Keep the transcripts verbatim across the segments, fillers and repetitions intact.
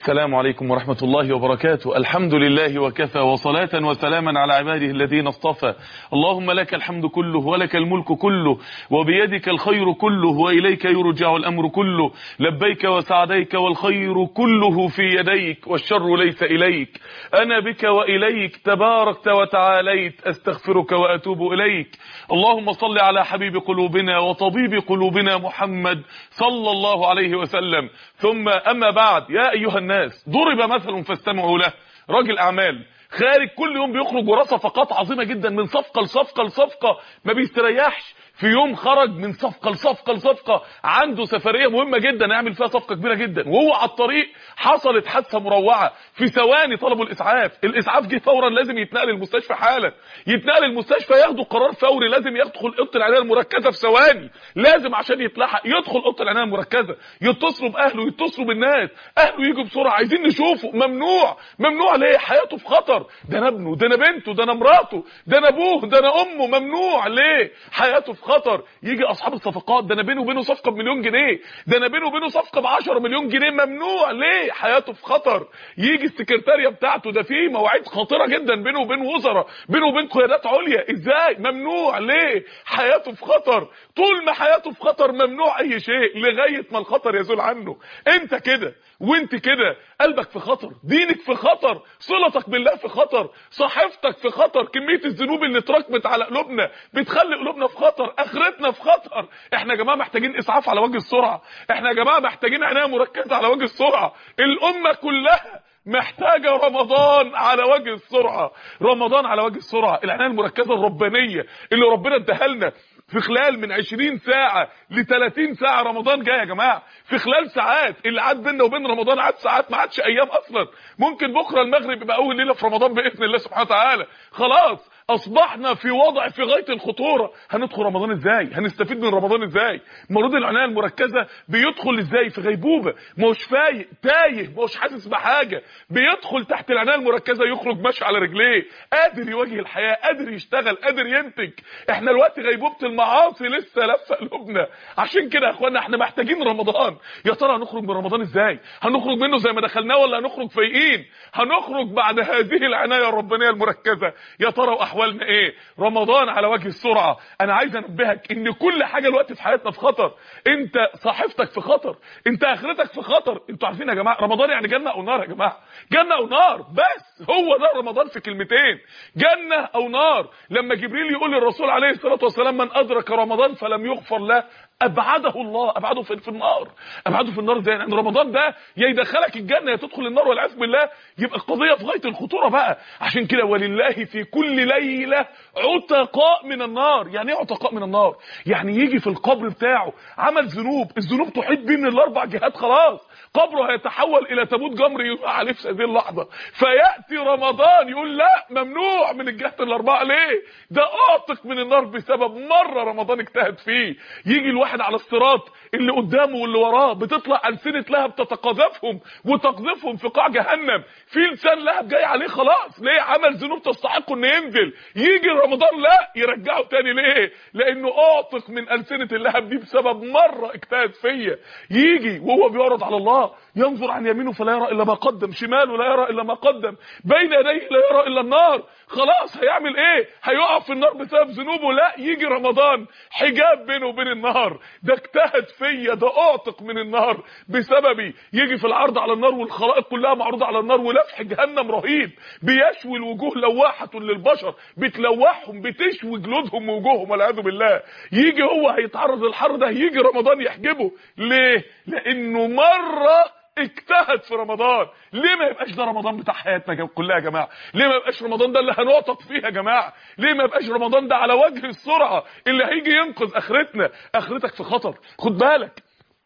السلام عليكم ورحمة الله وبركاته. الحمد لله وكفى، وصلاة وسلاما على عباده الذين اصطفى. اللهم لك الحمد كله ولك الملك كله وبيدك الخير كله وإليك يرجع الأمر كله. لبيك وسعديك والخير كله في يديك والشر ليس إليك. أنا بك وإليك تباركت وتعاليت، أستغفرك وأتوب إليك. اللهم صل على حبيب قلوبنا وطبيب قلوبنا محمد صلى الله عليه وسلم. ثم أما بعد، يا أيها الناس ضرب مثل فاستمعوا له. راجل أعمال خارج كل يوم بيخرج وراه صفقات عظيمة جدا، من صفقة لصفقة لصفقة، ما بيستريحش. في يوم خرج من صفقة لصفقة لصفقة، عنده سفرية مهمة جدا يعمل فيها صفقة كبيرة جدا، وهو على الطريق حصلت حادثة مروعة. في ثواني طلبوا الإسعاف، الإسعاف جه فورا، لازم يتنقل المستشفى حالا. يتنقل المستشفى، ياخدوا قرار فوري، لازم يدخل اوضه العنايه المركزه في ثواني، لازم عشان يتلحق يدخل اوضه العنايه المركزه. يتصلوا باهله، يتصلوا بالناس، اهله يجوا بسرعه، عايزين نشوفه. ممنوع ممنوع ليه؟ حياته في خطر، ده انا ابنه، ده انا بنته، ده انا مراته، ده انا ابوه، ده انا امه. ممنوع ليه؟ حياته في خطر. يجي اصحاب الصفقات، ده انا بينه وبينه صفقه بمليون جنيه، ده انا بينه وبينه صفقه ب عشرة مليون جنيه. ممنوع ليه؟ حياته في خطر. يجي السكرتاريه بتاعته، ده في مواعيد خطيره جدا بينه وبين وزراء، بينه وبين قيادات عليا. ازاي؟ ممنوع ليه؟ حياته في خطر. طول ما حياته في خطر ممنوع اي شيء لغايه ما الخطر يزول عنه. انت كده وانت كده، قلبك في خطر، دينك في خطر، صلتك بالله في خطر، صحيفتك في خطر. كميه الذنوب اللي اتراكمت على قلوبنا بتخلي قلوبنا في خطر، اخرتنا في خطر. احنا يا جماعه محتاجين اسعاف على وجه السرعه، احنا يا جماعه محتاجين عنايه مركزه على وجه السرعه. الامه كلها محتاجة رمضان على وجه السرعة، رمضان على وجه السرعة. العناية المركزة الربانية اللي ربنا اداها لنا في خلال من عشرين ساعة ل ثلاثين ساعة. رمضان جاي يا جماعة في خلال ساعات، اللي عاد بيننا وبين رمضان عاد ساعات، ما عادش ايام اصلا. ممكن بكرة المغرب يبقى اول ليلة في رمضان بإذن الله سبحانه وتعالى. خلاص اصبحنا في وضع في غايه الخطوره. هندخل رمضان ازاي؟ هنستفيد من رمضان ازاي؟ مريض العنايه المركزه بيدخل ازاي؟ في غيبوبه، مش فايق، تايه، مش حاسس بحاجه. بيدخل تحت العنايه المركزه يخرج ماشي على رجليه، قادر يواجه الحياه، قادر يشتغل، قادر ينتج. احنا الوقت غيبوبه المعاصي لسه لفه قلوبنا. عشان كده يا اخوانا احنا محتاجين رمضان. يا ترى هنخرج من رمضان ازاي؟ هنخرج منه زي ما دخلناه ولا هنخرج فايقين؟ هنخرج بعد هذه العنايه الربانيه المركزه. يا ترى احوالنا ايه؟ رمضان على وجه السرعه. انا عايز انبهك ان كل حاجه الوقت في حياتنا في خطر. انت صحيفتك في خطر، انت اخرتك في خطر. انتوا عارفين يا جماعه رمضان يعني جنه او نار يا جماعه، جنه او نار. بس هو ده رمضان في كلمتين، جنه او نار. لما جبريل يقول للرسول عليه الصلاه والسلام من ادرك رمضان فلم يغفر له ابعده الله، ابعده في, في النار. ابعده في النار ازاي؟ يعني رمضان ده يا يدخلك الجنه يا تدخل النار والعياذ بالله. يبقى القضيه في غايه الخطوره بقى. عشان كده ولله في كل ليله عتقاء من النار. يعني ايه عتقاء من النار؟ يعني يجي في القبر بتاعه عمل ذنوب، الذنوب تحيط بيه من الاربع جهات، خلاص قبره هيتحول الى تابوت جمر يقع عليه في هذه اللحظه. فياتي رمضان يقول لا، ممنوع من الجهات الاربعه. ليه؟ ده اعتق من النار بسبب مره رمضان اجتهد فيه. يجي الواحد على الصراط، اللي قدامه واللي وراه بتطلع ألسنة لهب تتقاذفهم وتقذفهم في قاع جهنم. في لسان لهب جاي عليه خلاص. ليه؟ عمل ذنوب تستحق انه ينزل. يجي رمضان لا يرجعه تاني. ليه؟ لانه اعتق من ألسنة اللهب دي بسبب مرة اجتهد فيا. يجي وهو بيعرض على الله، ينظر عن يمينه فلا يرى الا ما قدم، شماله لا يرى الا ما قدم، بين يديه لا يرى الا النار. خلاص هيعمل ايه؟ هيقع في النار بسبب ذنوبه. لا، يجي رمضان حجاب بينه وبين النار. ده اجتهد فيا، ده اعتق من النار بسببي. يجي في العرض على النار والخلائق كلها معروضه على النار، ولفح جهنم رهيب بيشوي الوجوه لواحه للبشر، بتلوحهم، بتشوي جلودهم ووجوههم والعياذ بالله. يجي هو هيتعرض للحر ده، يجي رمضان يحجبه. ليه؟ لانه مره اجتهد في رمضان. ليه ما يبقاش ده رمضان بتاع حياتنا كلها يا جماعه؟ ليه ما يبقاش رمضان ده اللي هنعطف فيه يا جماعه؟ ليه ما يبقاش رمضان ده على وجه السرعه اللي هيجي ينقذ اخرتنا؟ اخرتك في خطر، خد بالك.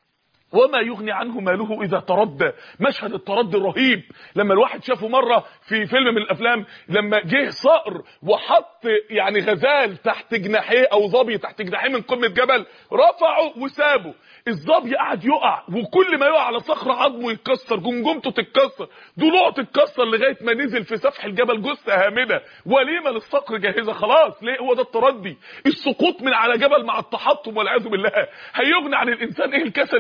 وما يغني عنه ماله اذا تردى. مشهد التردي الرهيب لما الواحد شافه مره في فيلم من الافلام، لما جه صقر وحط يعني غزال تحت جناحيه او ظبي تحت جناحيه من قمه جبل، رفعه وسابه. الظبي قعد يقع، وكل ما يقع على صخره عظمه يتكسر، جمجمته تتكسر، ضلوعه تتكسر، لغايه ما نزل في سفح الجبل جثه هامده. وليمه للصقر جاهزه خلاص. ليه؟ هو ده التردي، السقوط من على جبل مع التحطم والعياذ بالله. هيغني عن الانسان ايه الكسل اللي كسبه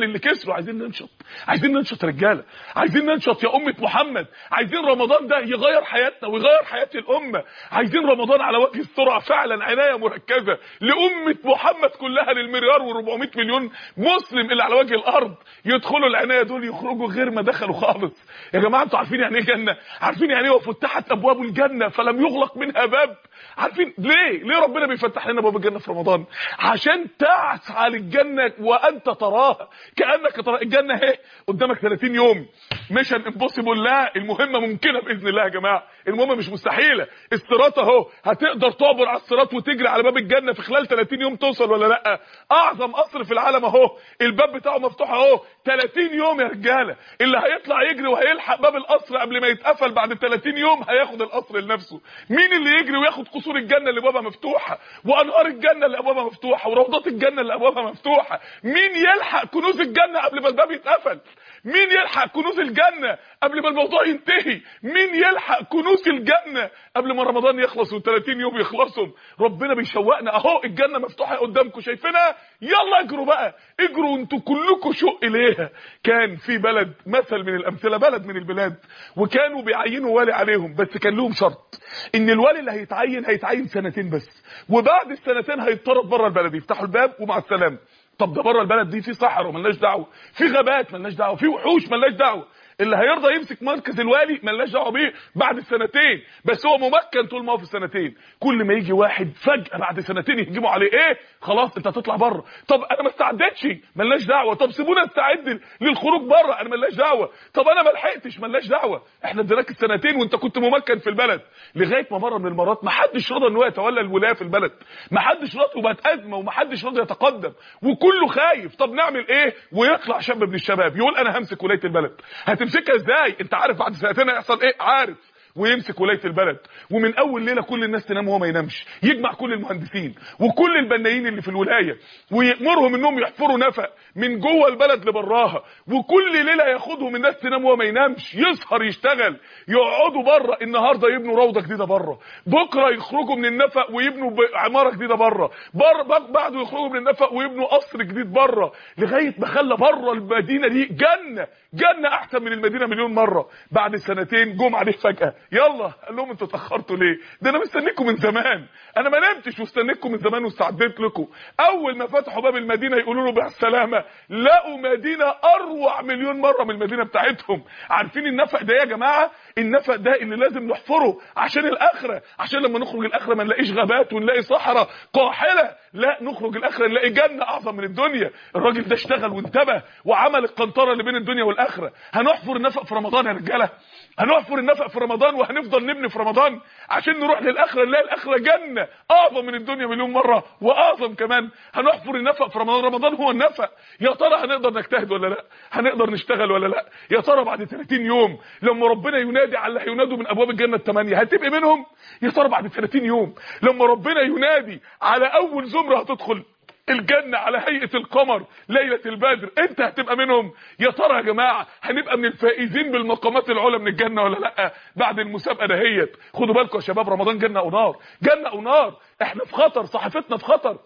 بيسروا. عايزين ننشط، عايزين ننشط رجاله، عايزين ننشط يا امه محمد. عايزين رمضان ده يغير حياتنا ويغير حياه الامه. عايزين رمضان على وجه السرعه فعلا، عنايه مركزه لامه محمد كلها، للمليار واربعمائة مليون مسلم اللي على وجه الارض. يدخلوا العنايه دول يخرجوا غير ما دخلوا خالص. يا جماعه انتوا عارفين يعني ايه جنه؟ عارفين يعني ايه وفتحت ابواب الجنه فلم يغلق منها باب؟ عارفين ليه ليه ربنا بيفتح لنا باب الجنه في رمضان؟ عشان تسعى للجنه وانت تراها كانك ترى الجنه اهي قدامك ثلاثين يوم. ميشن امبوسيبل، لا، المهمه ممكنه باذن الله يا جماعه، المهمه مش مستحيله. الصراط اهو، هتقدر تعبر على الصراط وتجري على باب الجنه في خلال ثلاثين يوم توصل ولا لا؟ اعظم قصر في العالم اهو، الباب بتاعه مفتوح اهو ثلاثين يوم يا رجاله. اللي هيطلع يجري وهيلحق باب القصر قبل ما يتقفل بعد ثلاثين يوم هياخد القصر لنفسه. مين اللي يجري وياخد قصور الجنه اللي ابوابها مفتوحه، وانهار الجنه اللي ابوابها مفتوحه، وروضات الجنه اللي ابوابها مفتوحه؟ مين يلحق كنوز الجنه قبل ما الباب يتقفل؟ مين يلحق كنوز الجنه قبل ما الموضوع ينتهي؟ مين يلحق كنوز الجنه قبل ما رمضان يخلص وثلاثين يوم يخلصوا؟ ربنا بيشوقنا اهو، الجنه مفتوحه قدامكم شايفينها، يلا اجروا بقى، اجروا انتوا كلكم شوق اليها. كان في بلد مثل من الامثله، بلد من البلاد، وكانوا بيعينوا والي عليهم، بس كان لهم شرط ان الوالي اللي هيتعين هيتعين سنتين بس، وبعد السنتين هيطرد بره البلد، يفتحوا الباب ومع السلامه. طب ده بره البلد دي في صحراء ملناش دعوه، في غابات ملناش دعوه، في وحوش ملناش دعوه. اللي هيرضى يمسك مركز الوالي ملناش دعوه بيه بعد السنتين، بس هو ممكن طول ما هو في السنتين. كل ما يجي واحد فجاه بعد سنتين يهجموا عليه، ايه خلاص انت هتطلع بره. طب انا ما استعدتش، ملناش دعوه. طب سيبونا نستعد للخروج بره، انا ملناش دعوه. طب انا ما لحقتش، ملناش دعوه. احنا اديناك السنتين وانت كنت ممكن في البلد. لغايه ما مره من المرات ما حدش رضى ان هو يتولى الولايه في البلد، ما حدش رضى، وبقت ازمه وما حدش رضى يتقدم وكله خايف. طب نعمل ايه؟ ويطلع شاب من الشباب يقول انا همسك ولايه البلد. هتمسكها ازاي؟ انت عارف بعد سنتين هيحصل ايه؟ عارف. ويمسك ولايه البلد، ومن اول ليله كل الناس تنام وهو ما ينامش، يجمع كل المهندسين وكل البنايين اللي في الولايه ويامرهم انهم يحفروا نفق من جوه البلد لبراها، وكل ليله ياخدهم الناس تنام وهو ما ينامش، يسهر يشتغل، يقعدوا بره. النهارده يبنوا روضه جديده بره، بكره يخرجوا من النفق ويبنوا عماره جديده بره، بره بعده يخرجوا من النفق ويبنوا قصر جديد بره، لغايه ما خلى بره المدينه دي جنه، جنه احسن من المدينه مليون مره. بعد سنتين جم عليه فجاه، يلا قال لهم انتوا اتاخرتوا ليه؟ ده انا مستنيكم من زمان، انا ما نمتش واستنيتكم من زمان واستعدت لكم. اول ما فتحوا باب المدينه يقولوا له بالسلامه، لقوا مدينه اروع مليون مره من المدينه بتاعتهم. عارفين النفق ده يا جماعه؟ النفق ده اللي لازم نحفره عشان الاخره، عشان لما نخرج الاخره ما نلاقيش غابات ونلاقي صحراء قاحله، لا نخرج الاخره نلاقي جنه اعظم من الدنيا. الراجل ده اشتغل وانتبه وعمل القنطره اللي بين الدنيا والاخره. هنحفر النفق في رمضان يا رجاله، هنحفر النفق في رمضان وهنفضل نبني في رمضان عشان نروح للاخره نلاقي الاخره جنه اعظم من الدنيا مليون مره واعظم كمان. هنحفر النفق في رمضان، رمضان هو النفق. يا ترى هنقدر نجتهد ولا لا؟ هنقدر نشتغل ولا لا؟ يا ترى بعد ثلاثين يوم لما ربنا ينادي على اللي هينادوا من ابواب الجنه الثمانيه هتبقى منهم؟ يا ترى بعد ثلاثين يوم لما ربنا ينادي على اول زمره هتدخل الجنة على هيئة القمر ليلة البدر انت هتبقى منهم؟ يا ترى يا جماعة هنبقى من الفائزين بالمقامات العلى من الجنة ولا لا بعد المسابقة دهيت؟ خدوا بالكم يا شباب، رمضان جنة او نار، جنة او نار. احنا في خطر، صحفتنا في خطر.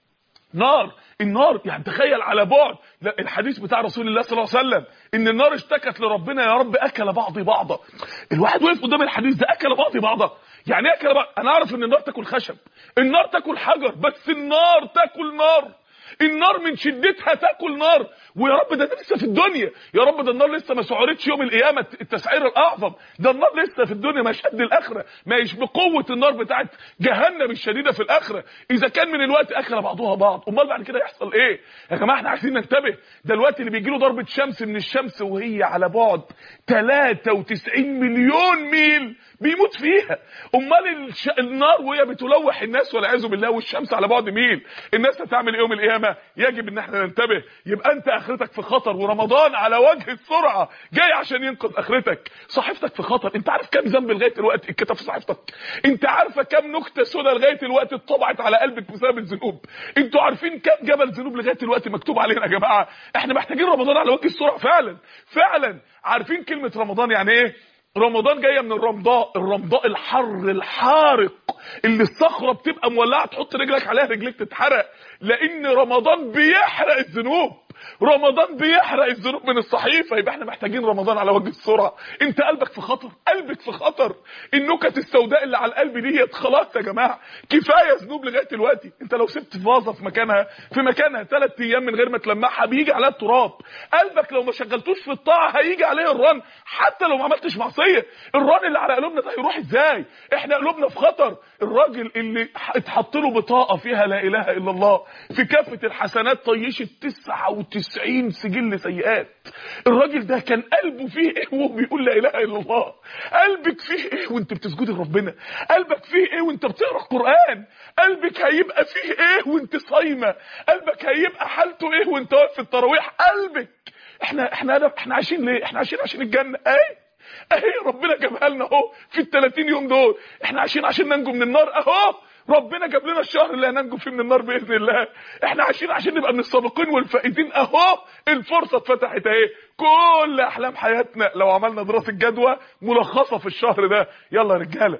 نار، النار يعني تخيل على بعد. لا الحديث بتاع رسول الله صلى الله عليه وسلم ان النار اشتكت لربنا يا رب اكل بعضي بعضا. الواحد وقف قدام الحديث ده، اكل بعضي بعضا يعني ايه اكل بعض؟ انا اعرف ان النار تاكل خشب، النار تاكل حجر، بس النار تاكل نار، النار من شدتها تاكل نار. ويا رب ده, ده لسه في الدنيا، يا رب ده النار لسه ما سعرتش يوم القيامه التسعير الاعظم، ده النار لسه في الدنيا مش قد الاخره، مش بقوه النار بتاعت جهنم الشديده في الاخره. اذا كان من الوقت اكل بعضها بعض، امال بعد كده يحصل ايه يا جماعه؟ احنا عايزين ننتبه. ده الوقت اللي بيجي له ضربه شمس من الشمس وهي على بعد ثلاثة وتسعين مليون ميل بيموت فيها. امال الش... النار وهي بتلوح الناس والعياذ بالله والشمس على بعد ميل، الناس هتعمل ايه يوم القيامه؟ يجب ان احنا ننتبه. يبقى انت اخرتك في خطر، ورمضان على وجه السرعه جاي عشان ينقذ اخرتك. صحيفتك في خطر. انت عارف كام ذنب لغايه دلوقتي اتكتب في صحيفتك؟ انت عارفه كام نكته سوداء لغايه دلوقتي اتطبعت على قلبك بسبب الذنوب؟ انتوا عارفين كام جبل ذنوب لغايه دلوقتي مكتوب علينا يا جماعه؟ احنا محتاجين رمضان على وجه السرعه فعلا فعلا. عارفين كلمه رمضان يعني ايه؟ رمضان جايه من الرمضاء، الرمضاء الحر الحارق اللي الصخره بتبقى مولعه تحط رجلك عليها رجلك تتحرق، لان رمضان بيحرق الذنوب. رمضان بيحرق الذنوب من الصحيفه. يبقى احنا محتاجين رمضان على وجه السرعه. انت قلبك في خطر، قلبك في خطر. النكت السوداء اللي على القلب ديت خلاص يا جماعه، كفايه ذنوب لغايه دلوقتي. انت لو سبت فازه في مكانها في مكانها ثلاث ايام من غير ما تلمعها بيجي عليها التراب. قلبك لو ما شغلتوش في الطاعه هيجي عليه الرن، حتى لو ما عملتش معصيه. الرن اللي على قلوبنا ده هيروح ازاي؟ احنا قلوبنا في خطر. الراجل اللي اتحط له بطاقه فيها لا اله الا الله، في كافه الحسنات طيشت تسعة وتسعين سجل سيئات. الراجل ده كان قلبه فيه ايه وهو بيقول لا اله الا الله؟ قلبك فيه ايه وانت بتسجدي لربنا؟ قلبك فيه ايه وانت بتقرا القران؟ قلبك هيبقى فيه ايه وانت صايمه؟ قلبك هيبقى حالته ايه وانت واقف في التراويح؟ قلبك. احنا احنا احنا عايشين ليه؟ احنا عايشين عشان الجنه. اهي اهي ربنا جابها لنا اهو في ال ثلاثين يوم دول. احنا عايشين عشان ننجو من النار اهو. ربنا جاب لنا الشهر اللي هننجو فيه من النار باذن الله. احنا عايشين عشان نبقى من السابقين والفائزين اهو. الفرصه اتفتحت اهي. كل احلام حياتنا لو عملنا دراسه جدوى ملخصه في الشهر ده. يلا يا رجاله،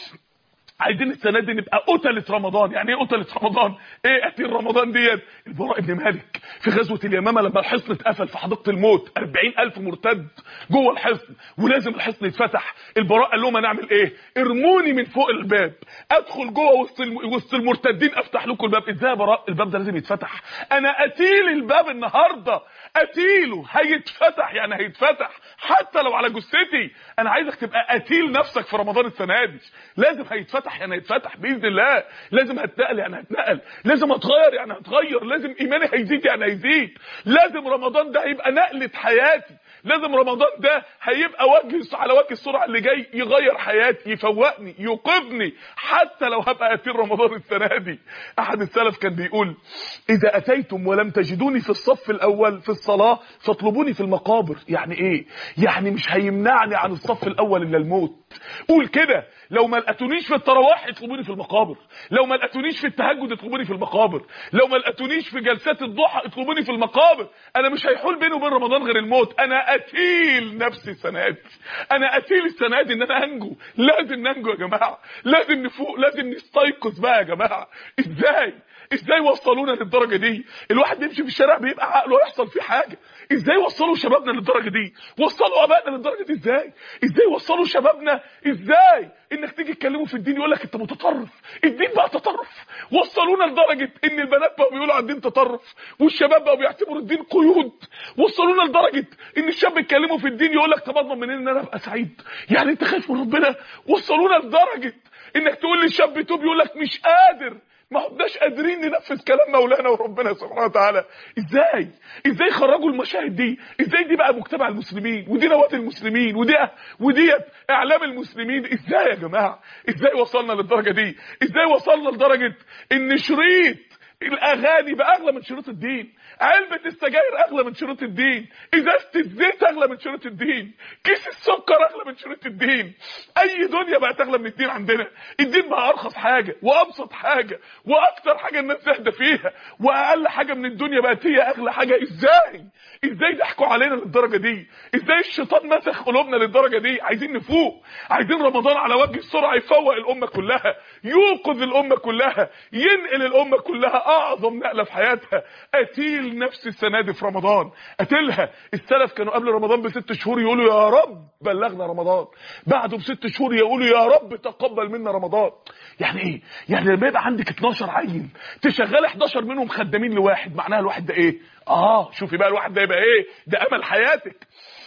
عايزين السنه دي نبقى قتله رمضان. يعني ايه قتله رمضان؟ ايه قتل رمضان ديت؟ البراء بن مالك في غزوه اليمامه لما الحصن اتقفل في حديقه الموت، أربعين ألف مرتد جوه الحصن ولازم الحصن يتفتح. البراء قال لهم هنعمل ايه؟ ارموني من فوق الباب، ادخل جوه وسط وسط المرتدين افتح لكم الباب. ازاي يا براء؟ الباب ده لازم يتفتح. انا قتيل الباب النهارده، قتيله هيتفتح. يعني هيتفتح حتى لو على جثتي. انا عايزك تبقى قتيل نفسك في رمضان السنه دي. لازم هيتفتح يعني هيتفتح باذن الله. لازم هتنقل يعني هتنقل. لازم هتغير يعني هتغير. لازم ايماني هيزيد يعني هيزيد. لازم رمضان ده هيبقى نقله حياتي. لازم رمضان ده هيبقى وجه على وجه السرعه اللي جاي يغير حياتي، يفوقني، يوقظني، حتى لو هبقى قتيل رمضان السنه دي. احد السلف كان بيقول اذا اتيتم ولم تجدوني في الصف الاول في الصلاه فاطلبوني في المقابر. يعني ايه؟ يعني مش هيمنعني عن الصف الاول الا الموت. قول كده، لو ما لقيتونيش في التراويح اطلبوني في المقابر، لو ما لقيتونيش في التهجد اطلبوني في المقابر، لو ما لقيتونيش في جلسات الضحى اطلبوني في المقابر. انا مش هيحول بيني وبين رمضان غير الموت. انا قتيل نفسي السنه دي، انا قتيل السنه دي ان انا انجو. لازم ننجو يا جماعه، لازم نفوق، لازم نستيقظ بقى يا جماعه. ازاي ازاي وصلونا للدرجه دي؟ الواحد بيمشي في الشارع بيبقى عقله يحصل فيه حاجه. ازاي وصلوا شبابنا للدرجه دي؟ وصلوا ابائنا للدرجه دي ازاي؟ ازاي وصلوا شبابنا؟ ازاي انك تيجي تكلمه في الدين يقول لك انت متطرف؟ الدين بقى تطرف. وصلونا لدرجه ان البنات بقوا بيقولوا على الدين تطرف والشباب بقوا بيعتبروا الدين قيود. وصلونا لدرجه ان الشاب يتكلموا في الدين يقول لك طب اضمن منين ان انا ابقى سعيد؟ يعني انت خايف من ربنا؟ وصلونا لدرجه انك تقول للشاب توب يقول لك مش قادر. ما عدناش قادرين ننفذ كلام مولانا وربنا سبحانه وتعالى. ازاي ازاي خرجوا المشاهد دي؟ ازاي دي بقى مجتمع المسلمين ودي نواه المسلمين ودي وديت اعلام المسلمين؟ ازاي يا جماعه؟ ازاي وصلنا للدرجه دي؟ ازاي وصلنا لدرجه ان شريط الاغاني بقى اغلى من شروط الدين، علبه السجاير اغلى من شروط الدين، ازازه الزيت اغلى من شروط الدين، كيس السكر اغلى من شروط الدين. اي دنيا بقت اغلى من الدين عندنا. الدين بقى ارخص حاجه وابسط حاجه واكتر حاجه الناس تهدى فيها، واقل حاجه من الدنيا بقت هي اغلى حاجه. ازاي ازاي ضحكوا علينا للدرجه دي؟ ازاي الشيطان مسخ قلوبنا للدرجه دي؟ عايزين نفوق، عايزين رمضان على وجه السرعه يفوق الامه كلها، يوقظ الامه كلها، ينقل الامه كلها اعظم نقله في حياتها. قتيل نفس السنه دي في رمضان، قتلها. السلف كانوا قبل رمضان بست شهور يقولوا يا رب بلغنا رمضان، بعده بست شهور يقولوا يا رب تقبل منا رمضان. يعني ايه؟ يعني لما يبقى عندك اتناشر عيل تشغل احداشر منهم خدامين لواحد، معناها الواحد ده ايه؟ اه شوفي بقى الواحد ده يبقى ايه؟ ده امل حياتك.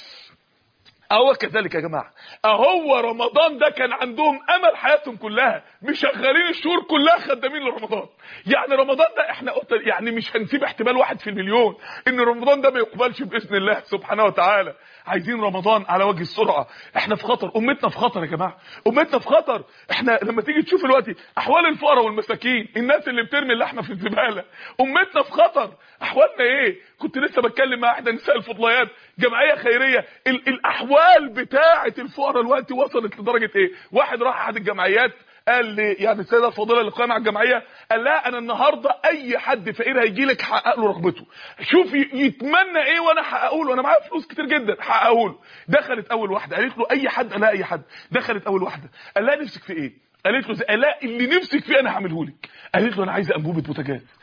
اهو كذلك يا جماعه، اهو رمضان ده كان عندهم امل حياتهم كلها، مشغلين الشهور كلها خدامين لرمضان. يعني رمضان ده احنا يعني مش هنسيب احتمال واحد في المليون ان رمضان ده ما يقبلش باذن الله سبحانه وتعالى. عايزين رمضان على وجه السرعه. احنا في خطر، امتنا في خطر يا جماعه، امتنا في خطر. احنا لما تيجي تشوف دلوقتي احوال الفقراء والمساكين، الناس اللي بترمي اللحمه في الزباله، امتنا في خطر. احوالنا ايه؟ كنت لسه بتكلم مع احدى نساء الفضليات، جمعيه خيريه، ال الاحوال بتاعه الفقراء دلوقتي وصلت لدرجه ايه؟ واحد راح احد الجمعيات قال لي يعني السيده الفاضله اللي قائمه على الجمعيه، قال لها انا النهارده اي حد فقير هيجي لك حقق له رغبته، شوف يتمنى ايه وانا احققه له، انا معايا فلوس كتير جدا حققه له. دخلت اول واحده قالت له اي حد، قال لها اي حد. دخلت اول واحده قال لها نفسك في ايه؟ قالت له قال لها اللي نفسك فيه انا هعمله لك. قالت له انا عايزه انبوبه بوتاجاز.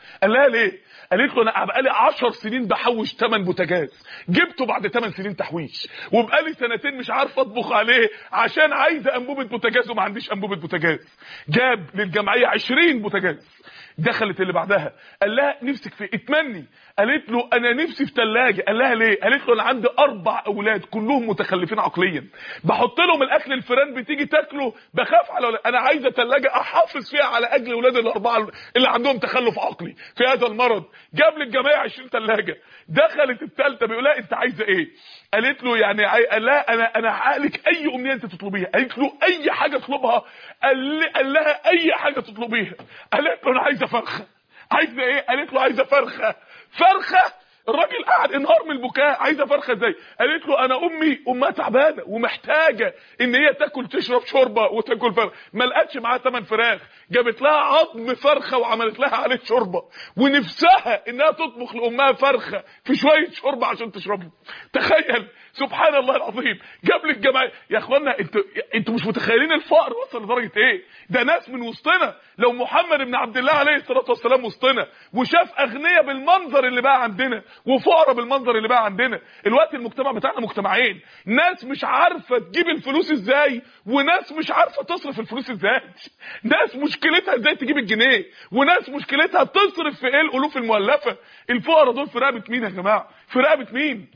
قال لها ليه؟ قالت له انا بقالي عشر سنين بحوش ثمن بوتاجاز، جبته بعد ثمان سنين تحويش، وبقالي سنتين مش عارف اطبخ عليه عشان عايزه انبوبه بوتاجاز وما عنديش انبوبه بوتاجاز. جاب للجمعيه عشرين بوتاجاز. دخلت اللي بعدها قال لها نفسك في اتمني؟ قالت له انا نفسي في ثلاجه. قال لها ليه؟ قالت له انا عندي اربع اولاد كلهم متخلفين عقليا، بحط لهم الاكل الفيران بتيجي تاكله بخاف على ولاد. انا عايزه ثلاجه احافظ فيها على اجل اولاد الاربعه اللي عندهم تخلف عقلي في هذا المرض. جاب للجماعه عشرين ثلاجه. دخلت الثالثه بيقول لها انت عايزه ايه؟ قالت له يعني قال لها انا انا هحقق لك اي امنيه انت تطلبيها. قالت له اي حاجه اطلبها. قال قال لها اي حاجه تطلبيها. قالت له انا عايزه فرخه. عايزه ايه؟ قالت له عايزه فرخه. فرخه؟ الراجل قاعد انهار من البكاء. عايزه فرخه ازاي؟ قالت له انا امي امها تعبانه ومحتاجه ان هي تاكل تشرب شوربه وتاكل فرخ، ما لقتش معاها ثمن فراخ، جابت لها عظم فرخه وعملت لها عليه شوربه، ونفسها انها تطبخ لامها فرخه في شويه شوربه عشان تشربها. تخيل، سبحان الله العظيم. جاب لي الجماعه. يا اخوانا انتوا انتوا مش متخيلين الفقر وصل لدرجه ايه. ده ناس من وسطنا. لو محمد بن عبد الله عليه الصلاه والسلام وسطنا وشاف اغنياء بالمنظر اللي بقى عندنا وفقراء بالمنظر اللي بقى عندنا، الوقت المجتمع بتاعنا مجتمعين، ناس مش عارفه تجيب الفلوس ازاي وناس مش عارفه تصرف الفلوس ازاي. ناس مشكلتها ازاي تجيب الجنيه وناس مشكلتها تصرف في ايه الالوف المؤلفه. الفقراء دول في رقبه مين يا جماعه؟ في رقبه مين؟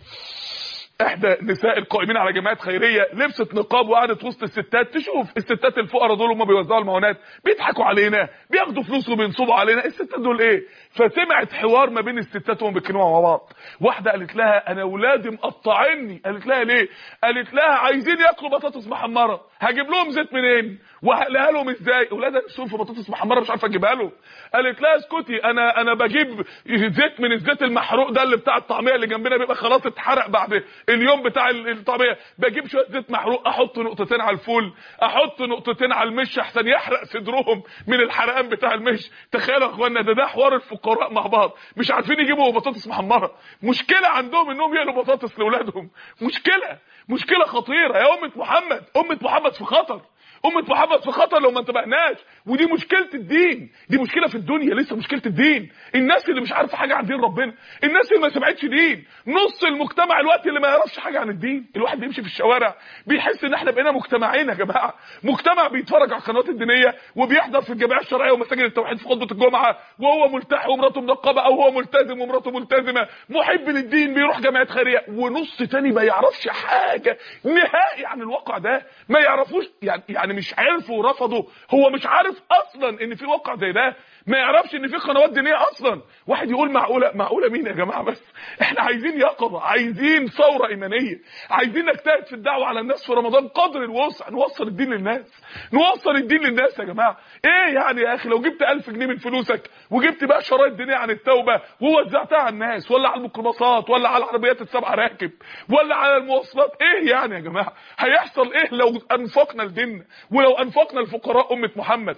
احدى النساء القائمين على جمعيات خيريه لبست نقاب وقعدت وسط الستات تشوف الستات الفقراء دول هم بيوزعوا المعونات بيضحكوا علينا، بياخدوا فلوس وبينصبوا علينا، الستات دول ايه؟ فسمعت حوار ما بين الستات وهم بيتكلموا مع بعض. واحده قالت لها انا اولادي مقطعيني. قالت لها ليه؟ قالت لها عايزين ياكلوا بطاطس محمره، هجيب لهم زيت منين؟ وهقلها لهم ازاي؟ اولادها نفسهم في بطاطس محمره مش عارفه اجيبها لهم. قالت لها اسكتي، انا انا بجيب زيت من الزيت المحروق ده اللي بتاع الطعميه اللي جنبنا بيبقى خلاص اتحرق بعد اليوم بتاع الطعميه، بجيب شويه زيت محروق احط نقطتين على الفول، احط نقطتين على المش احسن يحرق صدرهم من الحرقان بتاع المش. تخيلوا يا اخوانا، ده ده حوار الفقراء مع بعض مش عارفين يجيبوا بطاطس محمره. مشكله عندهم انهم يقلوا بطاطس لاولادهم. مشكله مشكله خطيره يا امه محمد. امه محمد في خطر. أمة محمد في خطر لو ما انتبهناش. ودي مشكلة الدين، دي مشكلة في الدنيا لسه مشكلة الدين. الناس اللي مش عارفة حاجة عن دين ربنا، الناس اللي ما سمعتش دين. نص المجتمع الوقت اللي ما يعرفش حاجة عن الدين. الواحد بيمشي في الشوارع بيحس ان احنا بقينا مجتمعين يا جماعة. مجتمع بيتفرج على القنوات الدينية وبيحضر في الجمعية الشرعية ومساجد التوحيد في خطبة الجمعة وهو ملتحي ومراته منقبة، او هو ملتزم ومراته ملتزمة، محب للدين بيروح جمعيات خيرية، ونص تاني ما يعرفش حاجة نهائي عن الواقع ده. ما يعرفوش يعني يعني مش عرفوا ورفضوا. هو مش عارف اصلا ان في واقع زي ده، ما يعرفش ان في قنوات دينيه اصلا. واحد يقول معقوله؟ معقوله مين يا جماعه؟ بس احنا عايزين يقظه، عايزين ثوره ايمانيه، عايزين نجتهد في الدعوه على الناس في رمضان قدر الوسع، نوصل الدين للناس، نوصل الدين للناس يا جماعه. ايه يعني يا اخي لو جبت ألف جنيه من فلوسك وجبت بقى شرايط دينيه عن التوبه ووزعتها على الناس، ولا على الميكروباصات، ولا على العربيات السبع راكب، ولا على المواصلات، ايه يعني يا جماعه؟ هيحصل ايه لو انفقنا لديننا ولو انفقنا الفقراء امه محمد؟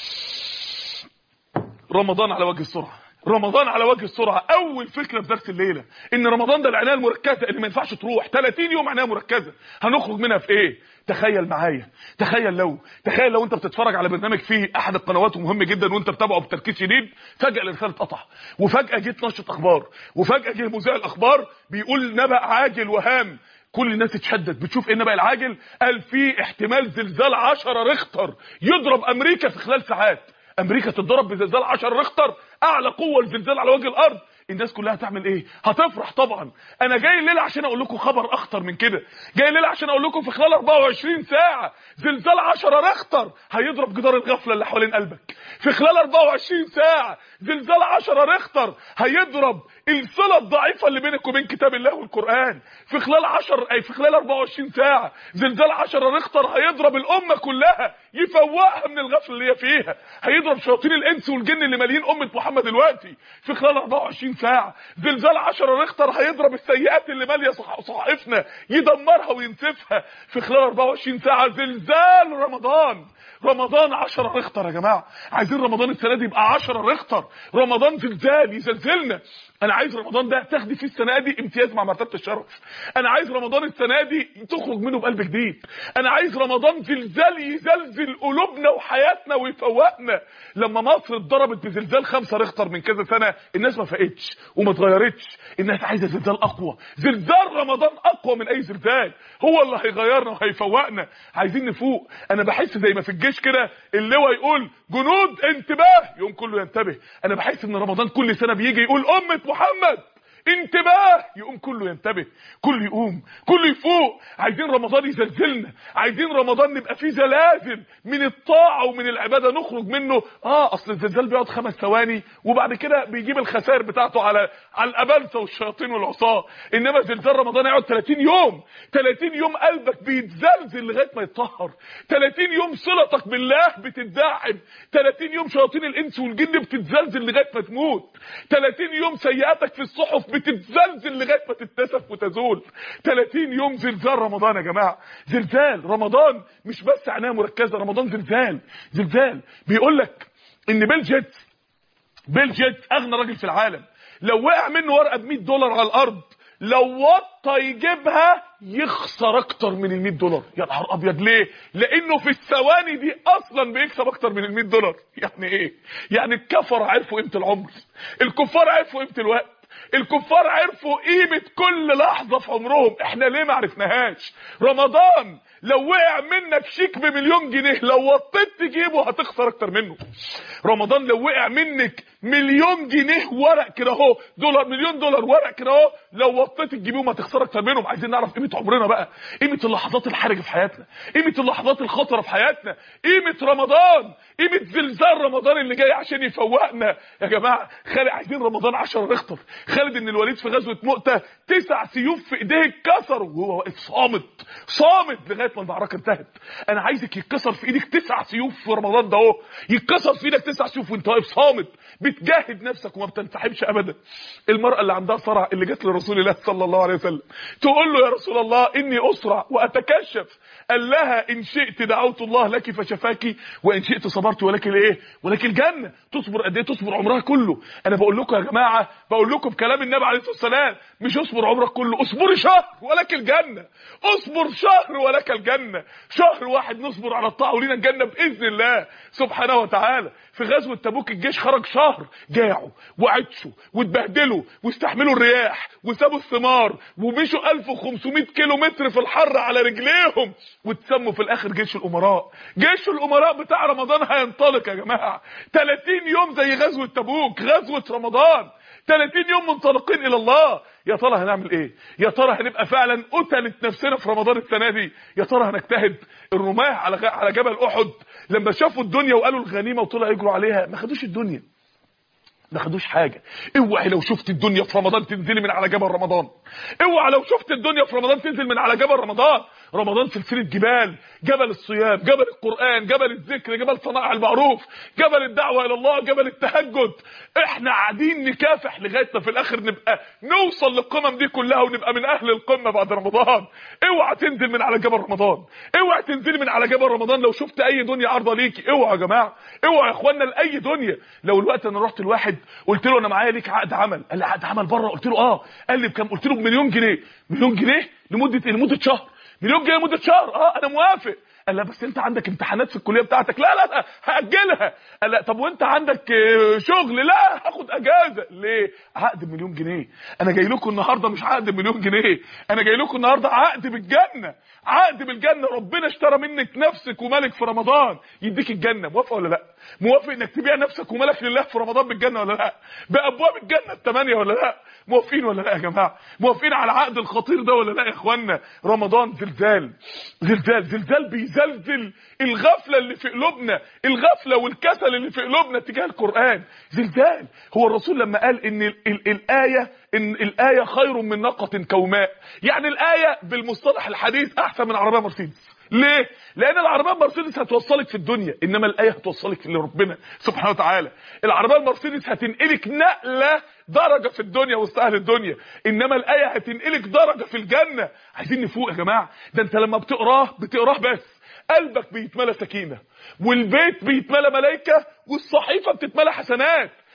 رمضان على وجه السرعه، رمضان على وجه السرعه. اول فكره في درس الليله ان رمضان ده العنايه المركزه اللي ما ينفعش تروح. ثلاثين يوم عنايه مركزه، هنخرج منها في ايه؟ تخيل معايا، تخيل لو تخيل لو انت بتتفرج على برنامج فيه احد القنوات مهم جدا وانت بتابعه بتركيز شديد، فجاه الارسال اتقطع، وفجاه جت نشره اخبار، وفجاه جه مذيع الاخبار بيقول نبأ عاجل وهام. كل الناس اتشدت بتشوف ايه النبأ العاجل؟ قال في احتمال زلزال عشرة ريختر يضرب امريكا في خلال ساعات. امريكا تتضرب بزلزال عشرة ريختر، اعلى قوه الزلزال على وجه الارض. الناس كلها هتعمل ايه؟ هتفرح طبعا. انا جاي الليله عشان اقول لكم خبر اخطر من كده، جاي الليله عشان اقول لكم في خلال أربعة وعشرين ساعه زلزال عشرة ريختر هيضرب جدار الغفله اللي حوالين قلبك. في خلال أربعة وعشرين ساعه زلزال عشرة ريختر هيضرب الصله الضعيفه اللي بينك وبين كتاب الله والقران. في خلال عشرة اي في خلال أربعة وعشرين ساعه زلزال عشرة ريختر هيضرب الامه كلها، يفوقها من الغفله اللي هي فيها، هيضرب شياطين الانس والجن اللي مالين امه محمد دلوقتي. في خلال أربعة وعشرين ساعه زلزال عشرة ريختر هيضرب السيئات اللي ماليه صحائفنا، يدمرها وينسفها. في خلال أربعة وعشرين ساعه زلزال رمضان. رمضان عشرة ريختر يا جماعه. عايزين رمضان السنه دي يبقى عشرة ريختر، رمضان زلزال يزلزلنا. انا عايز رمضان ده تاخدي فيه السنه دي امتياز مع مرتبه الشرف. انا عايز رمضان السنه دي تخرج منه بقلب جديد. انا عايز رمضان زلزال يزلزل قلوبنا وحياتنا ويفوقنا. لما مصر اتضربت بزلزال خمسة ريختر من كذا سنه الناس ما فاقتش وما اتغيرتش. الناس عايزه زلزال اقوى. زلزال رمضان اقوى من اي زلزال، هو اللي هيغيرنا وهيفوقنا. عايزين نفوق. انا بحس زي ما في الجيش كده اللواء يقول جنود انتباه يوم كله ينتبه. انا بحس ان رمضان كل سنه بيجي يقول امه محمد انتباه يقوم كله ينتبه، كله يقوم، كله يفوق. عايزين رمضان يزلزلنا، عايزين رمضان نبقى فيه زلازل من الطاعه ومن العباده نخرج منه. اه اصل الزلزال بيقعد خمس ثواني وبعد كده بيجيب الخسائر بتاعته على على الابلسه والشياطين والعصاه. انما زلزال رمضان يقعد ثلاثين يوم. ثلاثين يوم قلبك بيتزلزل لغايه ما يتطهر. ثلاثين يوم صلتك بالله بتتداعم. ثلاثين يوم شياطين الانس والجن بتتزلزل لغايه ما تموت. ثلاثين يوم سيئاتك في الصحف بتتزلزل لغايه ما تتسف وتزول. ثلاثين يوم زلزال رمضان يا جماعه. زلزال رمضان مش بس عنايه مركزه، رمضان زلزال. زلزال بيقول لك ان بيل جيتس بيل جيتس اغنى راجل في العالم لو وقع منه ورقه ب مية دولار على الارض لو وطى يجيبها يخسر اكتر من ال مية دولار. يا نهار ابيض ليه؟ لانه في الثواني دي اصلا بيكسب اكتر من ال مية دولار. يعني ايه؟ يعني الكفره عرفوا قيمه العمر، الكفار عرفوا قيمه الوقت، الكفار عرفوا قيمة كل لحظة في عمرهم. احنا ليه ما عرفناهاش؟ رمضان لو وقع منك شيك بمليون جنيه لو وطيت تجيبه هتخسر اكتر منه. رمضان لو وقع منك مليون جنيه ورق كده اهو، دولار، مليون دولار ورق كده اهو، لو وطيت تجيبهم هتخسر اكتر منهم. عايزين نعرف قيمة عمرنا بقى، قيمة اللحظات الحرجة في حياتنا، قيمة اللحظات الخطرة في حياتنا، قيمة رمضان، قيمة زلزال رمضان اللي جاي عشان يفوقنا. يا جماعة خالد عايزين رمضان عشرة ريختر. خالد بن الوليد في غزوة مؤتة تسع سيوف في ايديه اتكسروا وهو واقف صامت صامت لغاية ما المعركة انتهت. انا عايزك يتكسر في ايدك تسع سيوف في رمضان ده اهو، يتكسر في ايدك تسع سيوف وانت واقف صامت بتجاهد نفسك وما بتنسحبش ابدا. المرأة اللي عندها صرع اللي جت لرسول الله صلى الله عليه وسلم تقول له يا رسول الله اني اسرع واتكشف، قال لها ان شئت دعوت الله لك فشفاكي وان شئت صبرت ولك الايه؟ ولك الجنه. تصبر قد ايه؟ تصبر عمرها كله. انا بقول لكم يا جماعه، بقول لكم بكلام النبي عليه الصلاه والسلام، مش اصبر عمرك كله، اصبر شهر ولك الجنه. اصبر شهر ولك الجنه. شهر واحد نصبر على الطاعه ولينا الجنه باذن الله سبحانه وتعالى. في غزوه تبوك الجيش خرج شهر، جاعوا وعطشوا واتبهدلوا واستحملوا الرياح وسابوا الثمار ومشوا ألف وخمسمية كيلو متر في الحر على رجليهم واتسموا في الاخر جيش الامراء. جيش الامراء بتاع رمضان هينطلق يا جماعه. ثلاثين يوم زي غزوه تبوك، غزوه رمضان، ثلاثين يوم منطلقين الى الله. يا ترى هنعمل ايه؟ يا ترى هنبقى فعلا قتلت نفسنا في رمضان السنه دي؟ يا ترى هنجتهد؟ الرماة على على جبل احد لما شافوا الدنيا وقالوا الغنيمه وطلعوا يجروا عليها ما خدوش الدنيا، ما خدوش حاجه. اوعي لو شفت الدنيا في رمضان تنزلي من على جبل رمضان. اوعي لو شفت الدنيا في رمضان تنزل من على جبل رمضان. رمضان سلسله جبال، جبل الصيام، جبل القران، جبل الذكر، جبل صناعه المعروف، جبل الدعوه الى الله، جبل التهجد. احنا قاعدين نكافح لغايه ما في الاخر نبقى نوصل للقمم دي كلها ونبقى من اهل القمه بعد رمضان. اوعى تنزل من على جبل رمضان، اوعى تنزلي من على جبل رمضان لو شفت اي دنيا عارضه ليكي. اوعى يا جماعه، اوعى يا اخوانا لاي دنيا. لو الوقت انا رحت لواحد قلت له انا معايا ليك عقد عمل، قال لي عقد عمل بره؟ قلت له اه. قال لي بكام؟ قلت له بمليون جنيه. مليون جنيه لمده لمده شهر؟ مليون جنيه لمده شهر؟ اه انا موافق. قال لا بس انت عندك امتحانات في الكليه بتاعتك. لا لا لا هاجلها. قال لا طب وانت عندك شغل؟ لا هاخد اجازه. ليه؟ عقد بمليون جنيه. انا جاي لكم النهارده مش عقد بمليون جنيه، انا جاي لكم النهارده عقد بالجنه. عقد بالجنه. ربنا اشترى منك نفسك ومالك في رمضان يديك الجنه. موافق ولا لا؟ موافق انك تبيع نفسك ومالك لله في رمضان بالجنه ولا لا؟ بابواب الجنه الثمانيه ولا لا؟ موافقين ولا لا يا جماعه؟ موافقين على العقد الخطير ده ولا لا يا اخوانا؟ رمضان زلزال زلزال زلزال بيزلزل الغفله اللي في قلوبنا، الغفله والكسل اللي في قلوبنا تجاه القران. زلزال. هو الرسول لما قال ان ال ال الايه ان الايه خير من ناقه كوماء، يعني الايه بالمصطلح الحديث احسن من عربيه مرسيدس. ليه؟ لان العربيه المرسيدس هتوصلك في الدنيا، انما الايه هتوصلك لربنا سبحانه وتعالى. العربيه المرسيدس هتنقلك نقله درجه في الدنيا وسط اهل الدنيا، انما الايه هتنقلك درجه في الجنه. عايزين نفوق يا جماعه. ده انت لما بتقراه بتقراه بس قلبك بيتملى سكينه، والبيت بيتملى ملائكه، والصحيفه بتتملى حسنات.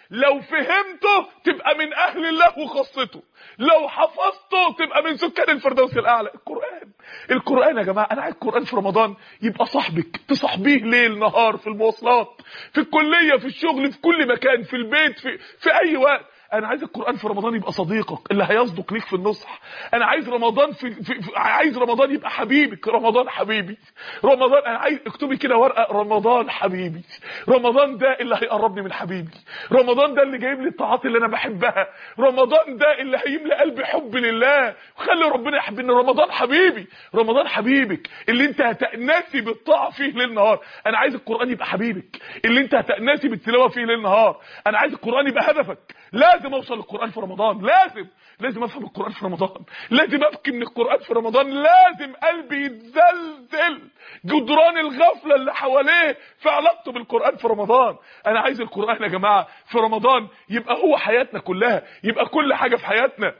لو فهمته تبقى من اهل الله وخاصته، لو حفظته تبقى من سكان الفردوس الاعلى. القرآن القرآن يا جماعة، انا عايز القرآن في رمضان يبقى صاحبك، تصاحبيه ليل نهار، في المواصلات، في الكلية، في الشغل، في كل مكان، في البيت، في في اي وقت. انا عايز القرآن في رمضان يبقى صديقك اللي هيصدق ليك في النصح. انا عايز رمضان في, في, في عايز رمضان يبقى حبيبك. رمضان حبيبي، رمضان انا عايز اكتبي كده ورقه، رمضان حبيبي، رمضان ده اللي هيقربني من حبيبي، رمضان ده اللي جايب لي الطاعات اللي انا بحبها، رمضان ده اللي هيملى قلبي حب لله وخلي ربنا يحبني. رمضان حبيبي، رمضان حبيبك اللي انت هتأنسي بالطاعه فيه ليل نهار. انا عايز القرآن يبقى حبيبك اللي انت هتأنسي بالتلاوه فيه ليل نهار. انا عايز القرآن يبقى هدفك. لازم اوصل للقرآن في رمضان، لازم لازم افهم القرآن في رمضان، لازم ابكي من القرآن في رمضان، لازم قلبي يتزلزل جدران الغفلة اللي حواليه في علاقته بالقرآن في رمضان. انا عايز القرآن يا جماعة في رمضان يبقى هو حياتنا كلها، يبقى كل حاجة في حياتنا.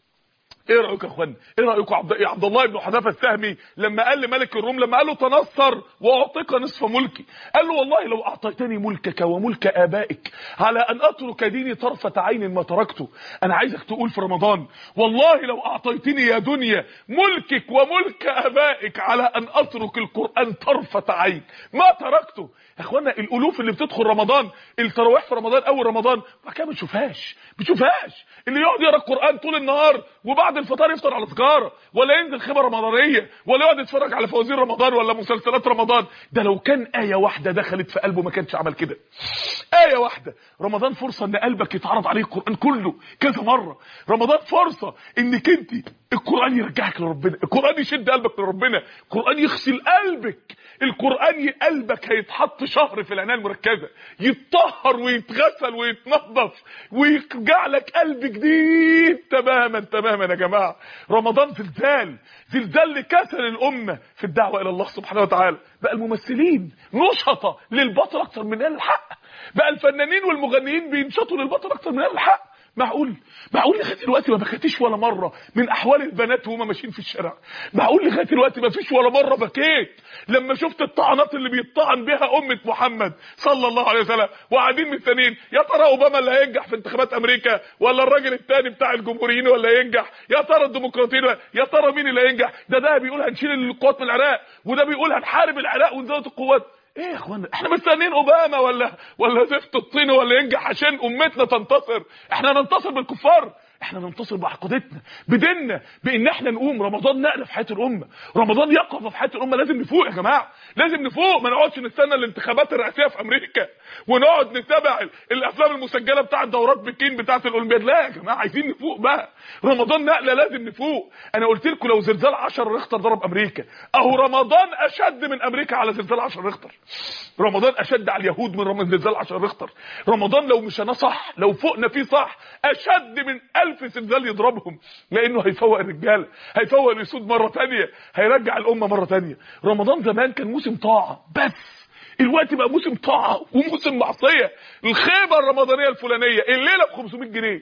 ايه رايكم يا اخوانا؟ ايه رايكم عبد عبد الله بن حذافه السهمي لما قال لملك الروم، لما قال له تنصر واعطيك نصف ملكي، قال له والله لو اعطيتني ملكك وملك ابائك على ان اترك ديني طرفه عين ما تركته. انا عايزك تقول في رمضان والله لو اعطيتني يا دنيا ملكك وملك ابائك على ان اترك القران طرفه عين ما تركته. يا اخوانا الالوف اللي بتدخل رمضان التراويح في رمضان اول رمضان ما كان بتشوفهاش بتشوفهاش اللي يقعد يقرا القران طول النهار وبعد الفطار يفطر على سجاره، ولا ينزل خيمه رمضانيه، ولا يقعد يتفرج على فوازير رمضان ولا مسلسلات رمضان. ده لو كان ايه واحده دخلت في قلبه ما كانش عمل كده. ايه واحده. رمضان فرصه ان قلبك يتعرض عليه القران كله كذا مره. رمضان فرصه انك انت القران يرجعك لربنا، القران يشد قلبك لربنا، القران يغسل قلبك، القران قلبك هيتحط شهر في العنايه المركزه، يتطهر ويتغسل ويتنظف ويرجع لك قلب جديد تماما تماما. يا جماعه رمضان زلزال، زلزال لكسل الامه في الدعوه الى الله سبحانه وتعالى. بقى الممثلين نشطه للباطل اكتر من الحق، بقى الفنانين والمغنيين بينشطوا للباطل اكتر من الحق. معقول معقول لغايه دلوقتي ما بكيتش ولا مره من احوال البنات وهم ماشيين في الشارع؟ معقول لغايه دلوقتي ما فيش ولا مره بكيت لما شفت الطعنات اللي بيطعن بها امه محمد صلى الله عليه وسلم وقاعدين مستنيين يا ترى اوباما اللي هينجح في انتخابات امريكا ولا الراجل الثاني بتاع الجمهوريين ولا هينجح؟ يا ترى الديمقراطيين؟ يا ترى مين اللي هينجح؟ ده ده بيقول هنشيل القوات من العراق، وده بيقول هنحارب العراق ونزود القوات. ايه يا اخوانا احنا مستنيين اوباما ولا ولا زفت الطين ولا ينجح عشان امتنا تنتصر؟ احنا ننتصر بالكفار؟ احنا ننتصر بعقيدتنا بديننا بان احنا نقوم. رمضان نقله في حياه الامه، رمضان يقظه في حياه الامه. لازم نفوق يا جماعه، لازم نفوق. ما نقعدش نستنى الانتخابات الرئاسيه في امريكا ونقعد نتابع الافلام المسجله بتاعه دورات بكين بتاعه الاولمبياد. لا يا جماعه عايزين نفوق بقى، رمضان نقله لازم نفوق. انا قلت لكم لو زلزال عشرة ريختر ضرب امريكا، اهو رمضان اشد من امريكا على زلزال عشرة ريختر. رمضان اشد على اليهود من زلزال عشرة ريختر. رمضان لو مشينا صح، لو فوقنا فيه صح، اشد من ألف زلزال يضربهم، لانه هيفوق الرجاله، هيفوق الاسود مره ثانيه، هيرجع الامه مره ثانيه. رمضان زمان كان موسم طاعه بس، الوقت بقى موسم طاعه وموسم معصيه. الخيمه الرمضانيه الفلانيه الليله ب خمسمية جنيه،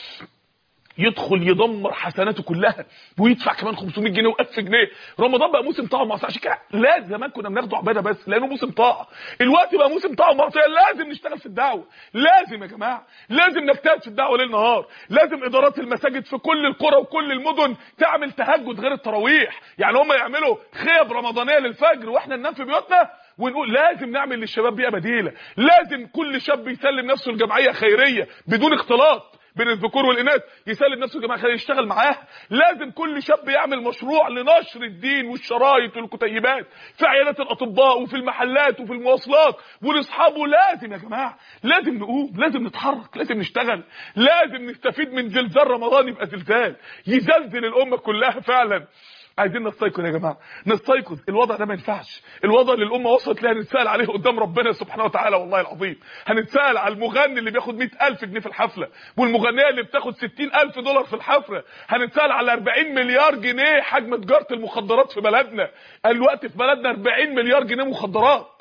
يدخل يدمر حسناته كلها ويدفع كمان خمسمية جنيه وألف جنيه. رمضان بقى موسم طاعه ومعصيه. عشان كده لا زمان كنا بناخده عباده بس لانه موسم طاعه، الوقت بقى موسم طاعه ومعصيه. لازم نشتغل في الدعوه، لازم يا جماعه لازم نجتهد في الدعوه ليل نهار. لازم ادارات المساجد في كل القرى وكل المدن تعمل تهجد غير التراويح، يعني هم يعملوا خيب رمضانيه للفجر واحنا ننام في بيوتنا ونقول لازم نعمل للشباب بيئه بديله. لازم كل شاب يسلم نفسه لجمعيه خيريه بدون اختلاط بين الذكور والاناث، يسلم نفسه جماعه خيريه يشتغل معاها. لازم كل شاب يعمل مشروع لنشر الدين والشرايط والكتيبات في عيادات الاطباء وفي المحلات وفي المواصلات ولاصحابه. لازم يا جماعه لازم نقوم، لازم نتحرك، لازم نشتغل، لازم نستفيد من زلزال رمضان يبقى زلزال يزلزل الامه كلها فعلا. عايزين نستيقظ يا جماعه، نستيقظ. الوضع ده ما ينفعش، الوضع اللي الامه وصلت ليه هنتسال عليه قدام ربنا سبحانه وتعالى. والله العظيم هنتسال على المغني اللي بياخد مئة ألف جنيه في الحفله والمغنيه اللي بتاخد ستين ألف دولار في الحفله. هنتسال على أربعين مليار جنيه حجم تجاره المخدرات في بلدنا. الوقت في بلدنا أربعين مليار جنيه مخدرات.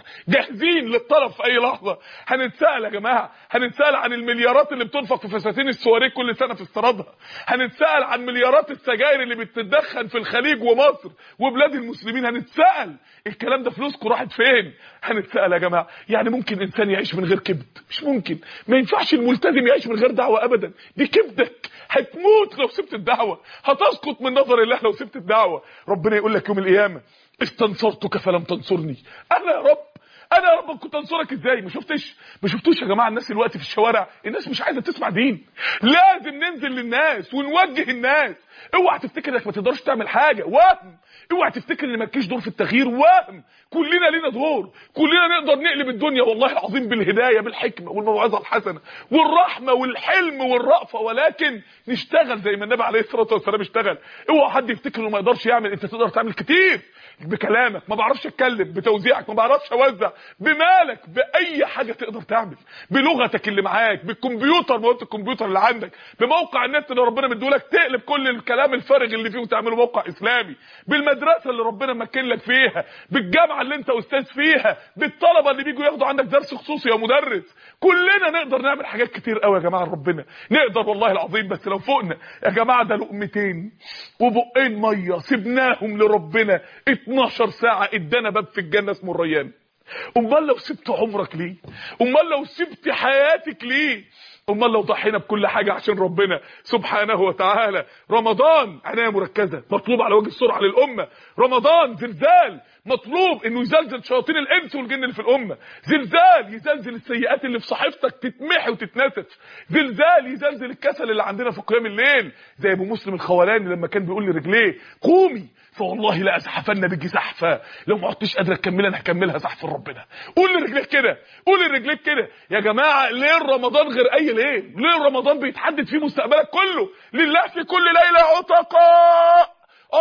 جاهزين للطلب في اي لحظه. هنتسال يا جماعه، هنتسال عن المليارات اللي بتنفق في فساتين السواريه كل سنه في استيرادها، هنتسال عن مليارات السجاير اللي بتتدخن في الخليج ومصر وبلاد المسلمين، هنتسال الكلام ده فلوسكم راحت فين. هنتسال يا جماعه، يعني ممكن انسان يعيش من غير كبد؟ مش ممكن. ما ينفعش الملتزم يعيش من غير دعوه ابدا، دي كبدك، هتموت لو سبت الدعوه، هتسقط من نظر الله لو سبت الدعوه. ربنا يقول لك يوم القيامه استنصرتك فلم تنصرني. انا يا رب، انا يا رب كنت انصرك ازاي؟ ما شفتش ما شفتوش يا جماعه الناس دلوقتي في الشوارع؟ الناس مش عايزه تسمع دين. لازم ننزل للناس ونوجه الناس. اوعى تفتكر انك ما تقدرش تعمل حاجه، وهم. اوعى تفتكر ان مالكيش دور في التغيير، وهم. كلنا لينا دور، كلنا نقدر نقلب الدنيا والله العظيم بالهدايه بالحكمه والموعظه الحسنه والرحمه والحلم والرأفه، ولكن نشتغل زي ما النبي عليه الصلاه والسلام اشتغل. اوعى حد يفتكر انه ما يقدرش يعمل، انت تقدر تعمل كتير بكلامك، ما بعرفش اتكلم، بتوزيعك ما بعرفش اوزع، بمالك، باي حاجه تقدر تعمل، بلغتك اللي معاك، بالكمبيوتر، مواد الكمبيوتر اللي عندك، بموقع النت اللي ربنا مديهولك تقلب كل الكلام الفارغ اللي فيه وتعمله موقع اسلامي، بالمدرسه اللي ربنا مكن لك فيها، بالجامعه اللي انت استاذ فيها، بالطلبه اللي بيجوا ياخدوا عندك درس خصوصي يا مدرس. كلنا نقدر نعمل حاجات كتير قوي يا جماعه، ربنا نقدر والله العظيم، بس لو فوقنا يا جماعه. ده لقمتين وبقين ميه سبناهم لربنا اتناشر ساعه، ادانا باب في الجنه اسمه الريان. امال لو سبت عمرك ليه؟ امال لو سبت حياتك ليه؟ امال لو ضحينا بكل حاجه عشان ربنا سبحانه وتعالى؟ رمضان عنايه مركزه مطلوب على وجه السرعه للامه. رمضان زلزال مطلوب انه يزلزل شياطين الانس والجن اللي في الامه. زلزال يزلزل السيئات اللي في صحيفتك تتمحي وتتنسف. زلزال يزلزل الكسل اللي عندنا في قيام الليل، زي ابو مسلم الخولاني لما كان بيقول لرجليه قومي فوالله لا ازحفن بك زحفه، لو ما عدتش قادره تكملها انا هكملها زحف ربنا. قول لرجليك كده، قول لرجليك كده. يا جماعه ليل رمضان غير اي ليل، ليل رمضان بيتحدد فيه مستقبلك كله. لله في كل ليله عتقاء،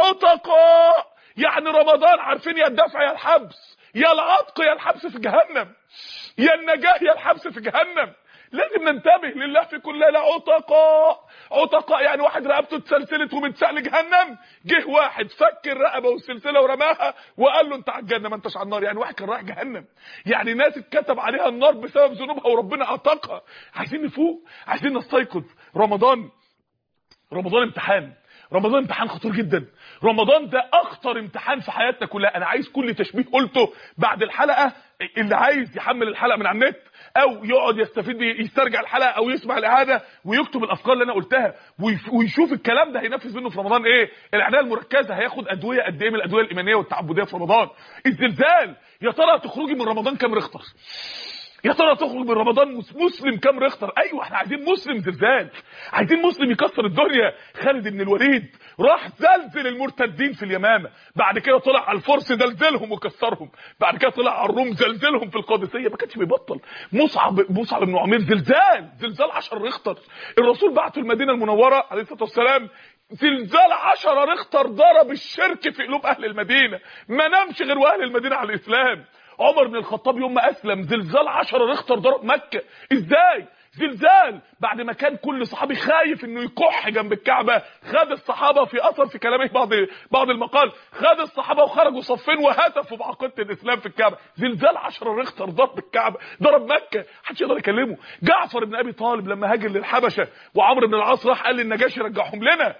عتقاء يعني رمضان عارفين يا الدفع يا الحبس، يا العتق يا الحبس في جهنم، يا النجاه يا الحبس في جهنم. لازم ننتبه. لله في كل ليله عتقاء، عتقاء يعني واحد رقبته اتسلسلت ومتساق لجهنم، جه واحد فك الرقبه والسلسله ورماها وقال له انت على الجنه ما انتش على النار. يعني واحد كان رايح جهنم، يعني ناس اتكتب عليها النار بسبب ذنوبها وربنا عتقها. عايزين نفوق، عايزين نستيقظ. رمضان رمضان امتحان، رمضان امتحان خطير جدا. رمضان ده اخطر امتحان في حياتنا كلها. انا عايز كل تشبيه قلته بعد الحلقه، اللي عايز يحمل الحلقه من على النت او يقعد يستفيد يسترجع الحلقه او يسمع الاعاده ويكتب الافكار اللي انا قلتها ويشوف الكلام ده هينفذ منه في رمضان ايه. العنايه المركزه هياخد ادويه قد ايه من الادويه الايمانيه والتعبديه في رمضان. الزلزال يا ترى تخرجي من رمضان كام ريختر؟ يا ترى تخرج من رمضان مسلم كام ريختر؟ ايوه احنا عايزين مسلم زلزال، عايزين مسلم يكسر الدنيا. خالد بن الوليد راح زلزل المرتدين في اليمامه، بعد كده طلع على الفرس زلزلهم وكسرهم، بعد كده طلع على الروم زلزلهم في القادسيه، ما كانش بيبطل. مصعب مصعب بن عمير زلزال زلزال عشرة ريختر. الرسول بعته المدينه المنوره عليه الصلاه والسلام، زلزال عشرة ريختر ضرب الشرك في قلوب اهل المدينه، ما نامش غير واهل المدينه على الاسلام. عمر بن الخطاب يوم ما اسلم زلزال عشرة ريختر ضرب مكه. ازاي؟ زلزال بعد ما كان كل صحابي خايف انه يكح جنب الكعبه، خد الصحابه في اثر في كلامه بعض بعض المقال، خد الصحابه وخرجوا صفين وهتفوا بعقيده الاسلام في الكعبه. زلزال عشرة ريختر ضرب الكعبه، ضرب مكه، محدش يقدر يكلمه. جعفر بن ابي طالب لما هاجر للحبشه وعمرو بن العاص راح قال للنجاشي رجعهم لنا،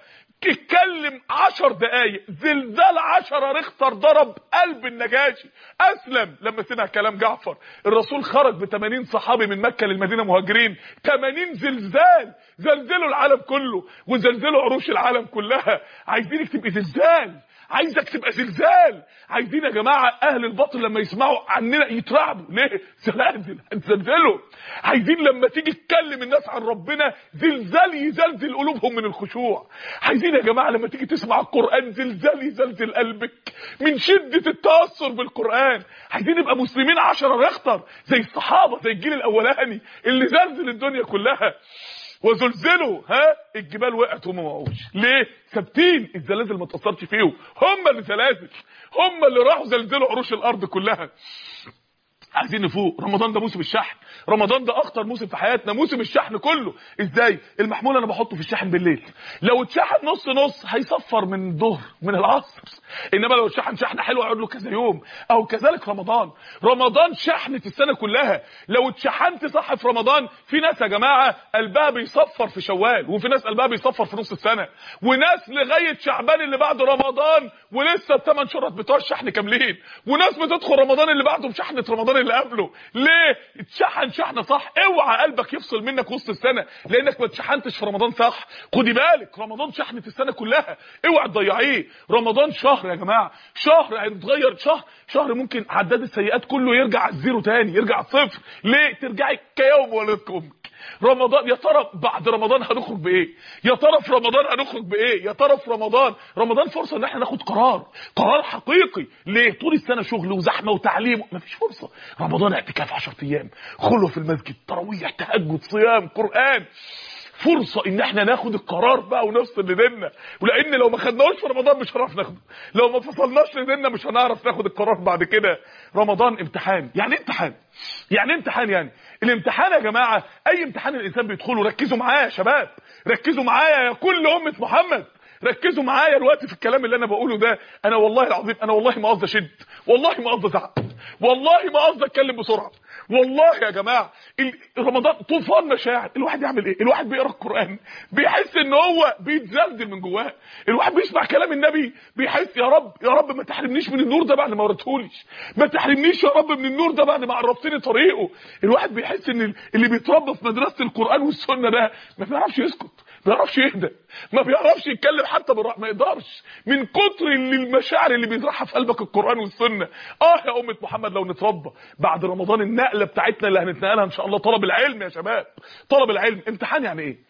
اتكلم عشر دقايق، زلزال عشرة ريختر ضرب قلب النجاشي، اسلم لما سمع كلام جعفر. الرسول خرج ب ثمانين صحابي من مكه للمدينه مهاجرين، ثمانين زلزال زلزلوا العالم كله وزلزلوا عروش العالم كلها. عايزينك تبقي زلزال، عايزك تبقى زلزال. عايزين يا جماعه اهل الباطل لما يسمعوا عننا يترعبوا. ليه؟ زلازل هنزلزلوا. عايزين لما تيجي تكلم الناس عن ربنا زلزال يزلزل قلوبهم من الخشوع. عايزين يا جماعه لما تيجي تسمع القران زلزال يزلزل قلبك من شده التاثر بالقران. عايزين نبقى مسلمين عشرة ريختر زي الصحابه، زي الجيل الاولاني اللي زلزل الدنيا كلها. وزلزلوا ها الجبال وقعت وما وقعوش. ليه؟ ثابتين، الزلازل ما تاثرش فيهم، هم اللي زلازل، هم اللي راحوا زلزلوا عروش الارض كلها. عايزين نفوق. رمضان ده موسم الشحن، رمضان ده اخطر موسم في حياتنا، موسم الشحن كله. ازاي؟ المحمول انا بحطه في الشحن بالليل، لو اتشحن نص نص هيصفر من الظهر من العصر، انما لو اتشحن شحنه حلوه يقعد له كذا يوم. او كذلك رمضان، رمضان شحنه السنه كلها. لو اتشحنت صح في رمضان، في ناس يا جماعه قلبها بيصفر في شوال، وفي ناس قلبها بيصفر في نص السنه، وناس لغايه شعبان اللي بعد رمضان ولسه الثمان شهور بتوع الشحن كاملين، وناس بتدخل رمضان اللي بعده بشحنه رمضان اللي قبله. ليه؟ اتشحن شحنه صح. اوعى قلبك يفصل منك وسط السنه لانك ما اتشحنتش في رمضان صح. خدي بالك، رمضان شحنه السنه كلها، اوعى تضيعيه. رمضان شهر يا جماعه، شهر هيتغير، شهر شهر ممكن عداد السيئات كله يرجع على الزيرو تاني، يرجع على الصفر. ليه؟ ترجعي كيوم ولدتك امك. رمضان يا ترى بعد رمضان هنخرج بايه؟ يا ترى في رمضان هنخرج بايه؟ يا ترى في رمضان رمضان فرصه ان احنا ناخد قرار، قرار حقيقي. ليه؟ طول السنه شغل وزحمه وتعليم، مفيش فرصه. رمضان اعتكاف عشرة ايام، خلوه في المسجد، تراويح، تهجد، صيام، قران. فرصه ان احنا ناخد القرار بقى ونفصل لديننا، ولان لو ما خدناهوش في رمضان مش هنعرف ناخده، لو ما فصلناش لديننا مش هنعرف ناخد القرار بعد كده. رمضان امتحان. يعني ايه امتحان؟ يعني امتحان يعني الامتحان يا جماعه اي امتحان الانسان بيدخله، ركزوا معايا يا شباب، ركزوا معايا يا كل امه محمد، ركزوا معايا دلوقتي في الكلام اللي انا بقوله ده. انا والله العظيم، انا والله ما قصدي اشد، والله ما قصدي ازعق، والله ما قصدي اتكلم بسرعه، والله يا جماعه. رمضان طوفان مشاعر. الواحد يعمل ايه؟ الواحد بيقرا القران بيحس ان هو بيتزلزل من جواه، الواحد بيسمع كلام النبي بيحس يا رب يا رب ما تحرمنيش من النور ده بعد ما وريتهوليش، ما تحرمنيش يا رب من النور ده بعد ما عرفتني طريقه. الواحد بيحس ان اللي بيتربى في مدرسه القران والسنه ده ما بيعرفش يسكت، ما بيعرفش يهدى، ما بيعرفش يتكلم حتى بالراحه، ما يقدرش من كتر اللي المشاعر اللي بيزرعها في قلبك القران والسنه. اه يا امه محمد لو نتربى بعد رمضان النقله بتاعتنا اللي هنتنقلها ان شاء الله، طلب العلم يا شباب، طلب العلم. امتحان يعني ايه؟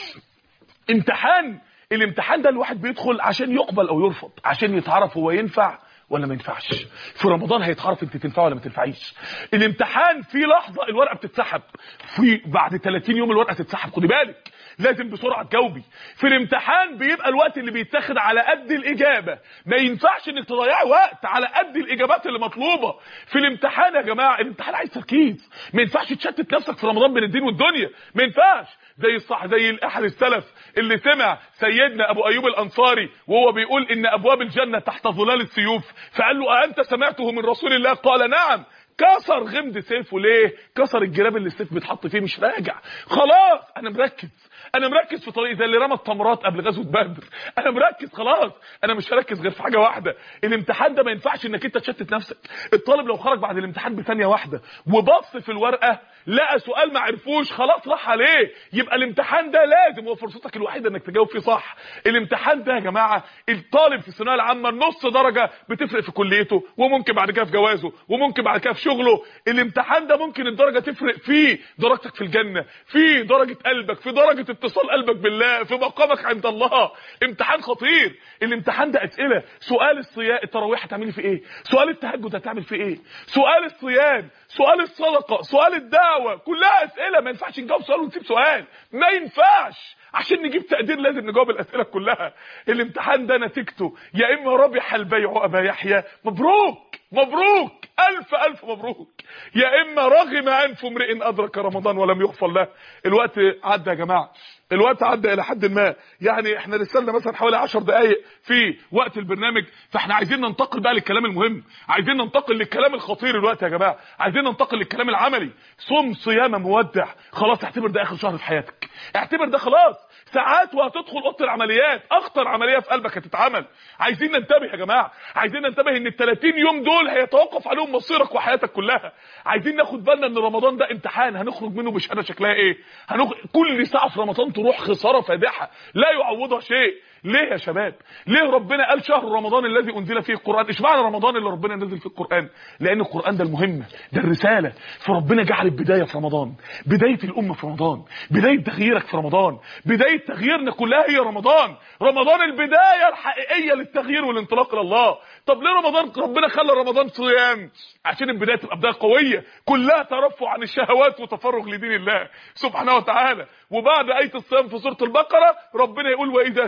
امتحان، الامتحان ده الواحد بيدخل عشان يقبل او يرفض، عشان يتعرف هو ينفع ولا ما ينفعش. في رمضان هيتعرف انت تنفع ولا ما تنفعيش. الامتحان في لحظه الورقه بتتسحب، في بعد ثلاثين يوم الورقه تتسحب، خدي بالك لازم بسرعه تجاوبي. في الامتحان بيبقى الوقت اللي بيتاخد على قد الاجابه، ما ينفعش انك تضيعي وقت على قد الاجابات اللي مطلوبه. في الامتحان يا جماعه الامتحان عايز تركيز، ما ينفعش تشتت نفسك في رمضان بين الدين والدنيا، ما ينفعش. زي الصح زي احد السلف اللي سمع سيدنا ابو ايوب الانصاري وهو بيقول ان ابواب الجنه تحت ظلال السيوف، فقال له أأنت سمعته من رسول الله؟ قال نعم. كسر غمد سيفه. ليه؟ كسر الجراب اللي السيف بيتحط فيه، مش راجع. خلاص انا مركز، انا مركز في طريق زي اللي رمى التمرات قبل غزوه بدر، انا مركز خلاص، انا مش هركز غير في حاجه واحده. الامتحان ده ما ينفعش انك انت تشتت نفسك. الطالب لو خرج بعد الامتحان بثانيه واحده وبص في الورقه لقى سؤال ما عرفوش، خلاص راح عليه. يبقى الامتحان ده لازم هو فرصتك الوحيده انك تجاوب فيه صح. الامتحان ده يا جماعه الطالب في الثانويه العامه نص درجه بتفرق في كليته، وممكن بعد كده في جوازه، وممكن بعد كده في شغله. الامتحان ده ممكن الدرجه تفرق فيه درجتك في الجنه، في درجه قلبك، في درجه اتصال قلبك بالله، في مقامك عند الله. امتحان خطير. الامتحان ده اسئله، سؤال الصيام التراويح هتعملي فيه ايه؟ سؤال التهجد هتعمل فيه ايه؟ سؤال الصيام، سؤال الصدقه، سؤال الدعوه، كلها اسئله. ما ينفعش نجاوب سؤال ونسيب سؤال، ما ينفعش. عشان نجيب تقدير لازم نجاوب الاسئله كلها. الامتحان ده نتيجته يا اما ربح البيع ابا يحيى، مبروك مبروك الف الف مبروك، يا اما رغم انف امرئ ادرك رمضان ولم يغفر له. الوقت عدى يا جماعه، الوقت عدى الى حد ما، يعني احنا لسه لنا مثلا حوالي عشر دقائق في وقت البرنامج، فاحنا عايزين ننتقل بقى للكلام المهم، عايزين ننتقل للكلام الخطير الوقت يا جماعه، عايزين ننتقل للكلام العملي. صم صيام مودع، خلاص اعتبر ده اخر شهر في حياتك، اعتبر ده خلاص ساعات وهتدخل اوضه العمليات، اخطر عمليه في قلبك هتتعمل. عايزين ننتبه يا جماعه، عايزين ننتبه ان ال ثلاثين يوم دول هيتوقف عليهم مصيرك وحياتك كلها. عايزين ناخد بالنا ان رمضان ده امتحان هنخرج منه بشهاده شكلها ايه. هنخرج كل ساعه في رمضان تروح خساره فادحه لا يعوضها شيء. ليه يا شباب؟ ليه ربنا قال شهر رمضان الذي انزل فيه القران؟ اشمعنى رمضان اللي ربنا نزل فيه القران؟ لان القران ده المهمه، ده الرساله. فربنا جعل البدايه في رمضان، بدايه الامه في رمضان، بدايه تغييرك في رمضان، بدايه تغييرنا كلها هي رمضان. رمضان البدايه الحقيقيه للتغيير والانطلاق الى الله. طب ليه رمضان ربنا خلى رمضان صيام؟ عشان البدايه تبقى بدايه قويه كلها ترفع عن الشهوات وتفرغ لدين الله سبحانه وتعالى. وبعد ايه الصيام في سوره البقره ربنا يقول واذا سالك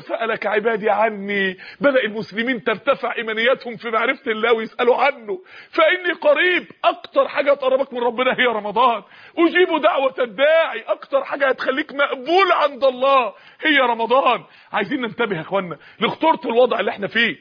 سألك عبادي عني، بدأ المسلمين ترتفع إيمانياتهم في معرفة الله ويسألوا عنه. فإني قريب، أكتر حاجة تقربك من ربنا هي رمضان. أجيب دعوة الداعي، أكتر حاجة هتخليك مقبول عند الله هي رمضان. عايزين ننتبه يا اخوانا لخطورة الوضع اللي احنا فيه.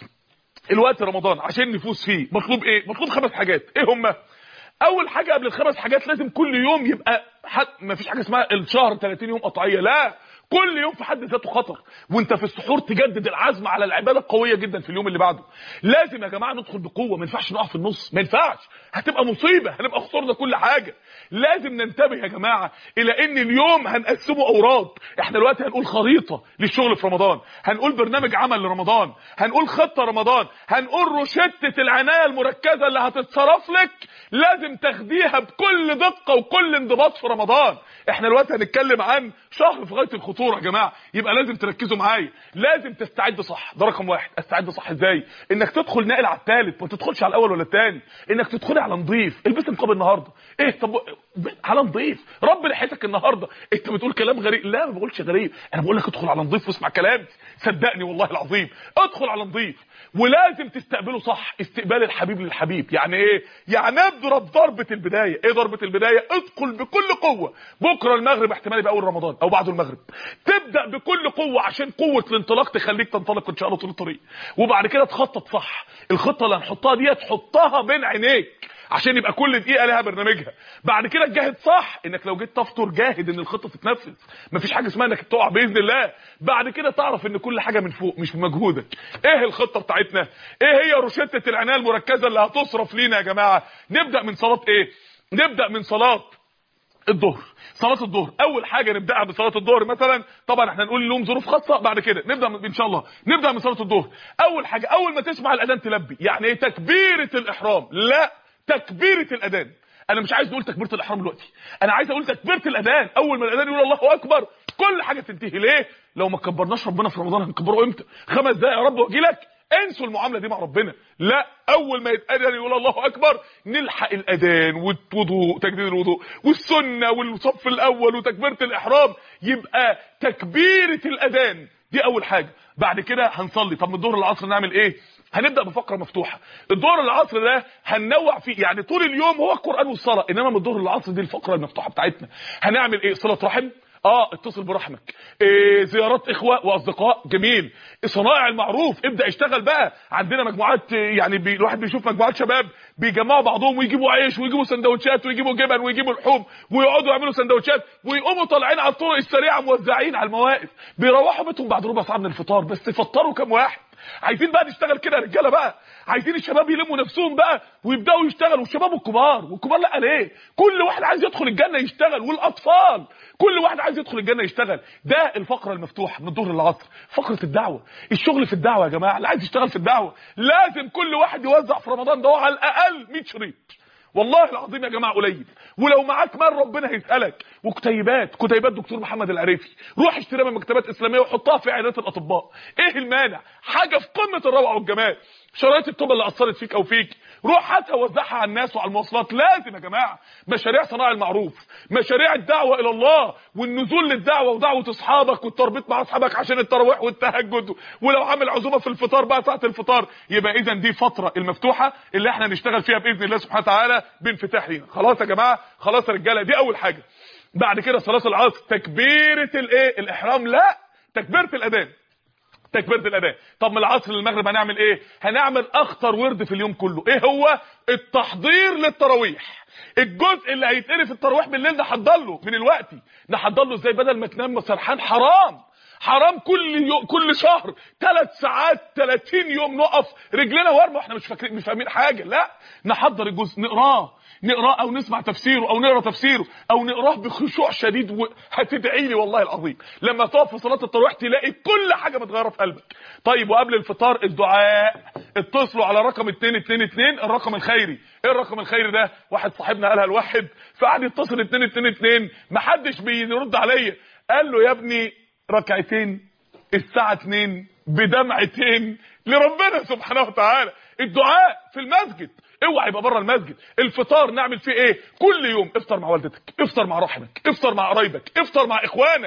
الوقت رمضان عشان نفوز فيه مطلوب ايه؟ مطلوب خمس حاجات. ايه هما؟ اول حاجة قبل الخمس حاجات لازم كل يوم يبقى حد، ما فيش حاجة اسمها الشهر ثلاثين يوم قطعية، لا، كل يوم في حد ذاته خطر. وانت في السحور تجدد العزم على العباده القويه جدا في اليوم اللي بعده. لازم يا جماعه ندخل بقوه، ما ينفعش نقع في النص، ما ينفعش، هتبقى مصيبه، هنبقى خسرنا كل حاجه. لازم ننتبه يا جماعه الى ان اليوم هنقسمه اوراد. احنا دلوقتي هنقول خريطه للشغل في رمضان، هنقول برنامج عمل لرمضان، هنقول خطه رمضان، هنقول روشته العنايه المركزه اللي هتتصرف لك لازم تاخديها بكل دقه وكل انضباط في رمضان. احنا دلوقتي هنتكلم عن شهر في غايه الخطوره يا جماعه، يبقى لازم تركزوا معايا، لازم تستعد صح. ده رقم واحد. استعد صح ازاي؟ انك تدخل ناقل على الثالث، ما تدخلش على الاول ولا الثاني، انك تدخلي على نظيف. البس نقاب النهارده، ايه طب على نظيف، رب لحيتك النهارده. انت بتقول كلام غريب، لا ما بقولش غريب، انا بقول لك ادخل على نظيف واسمع كلامي، صدقني والله العظيم، ادخل على نظيف. ولازم تستقبله صح، استقبال الحبيب للحبيب. يعني ايه؟ يعني اضرب ضربه البدايه. ايه ضربه البدايه؟ ادخل بكل قوه. بكره المغرب احتمال يبقى اول رمضان او بعده المغرب، تبدا بكل قوه عشان قوه الانطلاق تخليك تنطلق ان شاء الله طول الطريق. وبعد كده تخطط صح. الخطه اللي هنحطها دي تحطها بين عينيك عشان يبقى كل دقيقه لها برنامجها. بعد كده تجاهد صح، انك لو جيت تفطر جاهد ان الخطه تتنفذ، مفيش حاجه اسمها انك تقع باذن الله. بعد كده تعرف ان كل حاجه من فوق مش بمجهودك. ايه الخطه بتاعتنا؟ ايه هي روشته العنايه المركزه اللي هتصرف لينا يا جماعه؟ نبدا من صلاه ايه؟ نبدا من صلاه الظهر. صلاه الظهر اول حاجه نبداها بصلاه الظهر مثلا. طبعا احنا نقول لهم ظروف خاصه بعد كده نبدا ان شاء الله نبدا من صلاه الظهر. اول حاجه اول ما تسمع الاذان تلبي. يعني ايه تكبيره الاحرام؟ لا، تكبيره الاذان. انا مش عايز اقول تكبيره الاحرام دلوقتي، انا عايز اقول تكبيره الاذان. اول ما الاذان يقول الله اكبر كل حاجه تنتهي. ليه؟ لو ما كبرناش ربنا في رمضان هنكبره امتى؟ خمس دقايق يا رب واجي لك. انسوا المعامله دي مع ربنا. لا، اول ما يتاذن يقول الله اكبر نلحق الاذان والوضوء، تجديد الوضوء والسنه والصف الاول وتكبيره الاحرام. يبقى تكبيره الاذان دي اول حاجه. بعد كده هنصلي. طب من الظهر للعصر نعمل ايه؟ هنبدا بفقره مفتوحه. الظهر للعصر ده هننوع فيه، يعني طول اليوم هو القران والصلاه، انما من الظهر للعصر دي الفقره المفتوحه بتاعتنا. هنعمل ايه؟ صله رحم، اه اتصل برحمك، إيه زيارات اخوه واصدقاء، جميل. صنائع المعروف، ابدا اشتغل بقى. عندنا مجموعات، يعني بي الواحد بيشوف مجموعات شباب بيجمعوا بعضهم ويجيبوا عيش ويجيبوا سندوتشات ويجيبوا جبن ويجيبوا لحوم ويقعدوا يعملوا سندوتشات ويقوموا طالعين على الطرق السريعه موزعين على المواقف، بيروحوا بيتهم بعد ربع ساعه من الفطار. بس يفطروا كام واحد؟ عايزين بقى نشتغل كده يا رجاله بقى، عايزين الشباب يلموا نفسهم بقى ويبداوا يشتغلوا، والشباب الكبار والكبار لا ليه؟ كل واحد عايز يدخل الجنه يشتغل، والاطفال كل واحد عايز يدخل الجنه يشتغل. ده الفقره المفتوحه من الظهر للعصر. فقره الدعوه، الشغل في الدعوه يا جماعه، اللي عايز يشتغل في الدعوه لازم كل واحد يوزع في رمضان ده على الاقل مية شريط. والله العظيم يا جماعه قليل، ولو معاك مال ربنا هيسالك. وكتيبات، كتيبات دكتور محمد العريفي، روح اشتريها من مكتبات اسلاميه وحطها في عيادات الاطباء. ايه المانع؟ حاجه في قمه الروعه والجمال. شرايط التوبه اللي اثرت فيك او فيك روح هاتها وزعها على الناس وعلى المواصلات. لازم يا جماعه مشاريع صناعه المعروف، مشاريع الدعوه الى الله والنزول للدعوه ودعوه اصحابك والتربيط مع اصحابك عشان التراويح والتهجد، ولو عامل عزومه في الفطار بقى ساعه الفطار. يبقى اذا دي فتره المفتوحه اللي احنا هنشتغل فيها باذن الله سبحانه وتعالى بانفتاح لينا. خلاص يا جماعه، خلاص يا رجاله، دي اول حاجه. بعد كده صلاه العصر، تكبيره الايه؟ الاحرام، لا، تكبيره الاذان، تكبيره الاذان. طب من العصر للمغرب هنعمل ايه؟ هنعمل اخطر ورد في اليوم كله. ايه هو؟ التحضير للتراويح. الجزء اللي هيتقري في التراويح بالليل نحضر له من الوقت. نحضر له ازاي؟ بدل ما تنام سرحان، حرام حرام كل يوم كل شهر ثلاث ساعات ثلاثين يوم نقف رجلنا ورمه واحنا مش فاكرين مش فاهمين حاجه. لا، نحضر الجزء، نقراه نقراه او نسمع تفسيره او نقرا تفسيره او نقراه بخشوع شديد. وهتدعي لي والله العظيم لما تقف في صلاه التراويح تلاقي كل حاجه متغيره في قلبك. طيب وقبل الفطار الدعاء، اتصلوا على رقم اتنين اتنين اتنين الرقم الخيري. ايه الرقم الخيري ده؟ واحد صاحبنا قالها لواحد فقعد يتصل اتنين اتنين اتنين محدش بيرد عليا. قال له يا ابني ركعتين الساعه اتنين بدمعتين لربنا سبحانه وتعالى. الدعاء في المسجد، اوعى يبقى بره المسجد. الفطار نعمل فيه ايه؟ كل يوم افطر مع والدتك، افطر مع رحمك، افطر مع قرايبك، افطر مع اخوانك.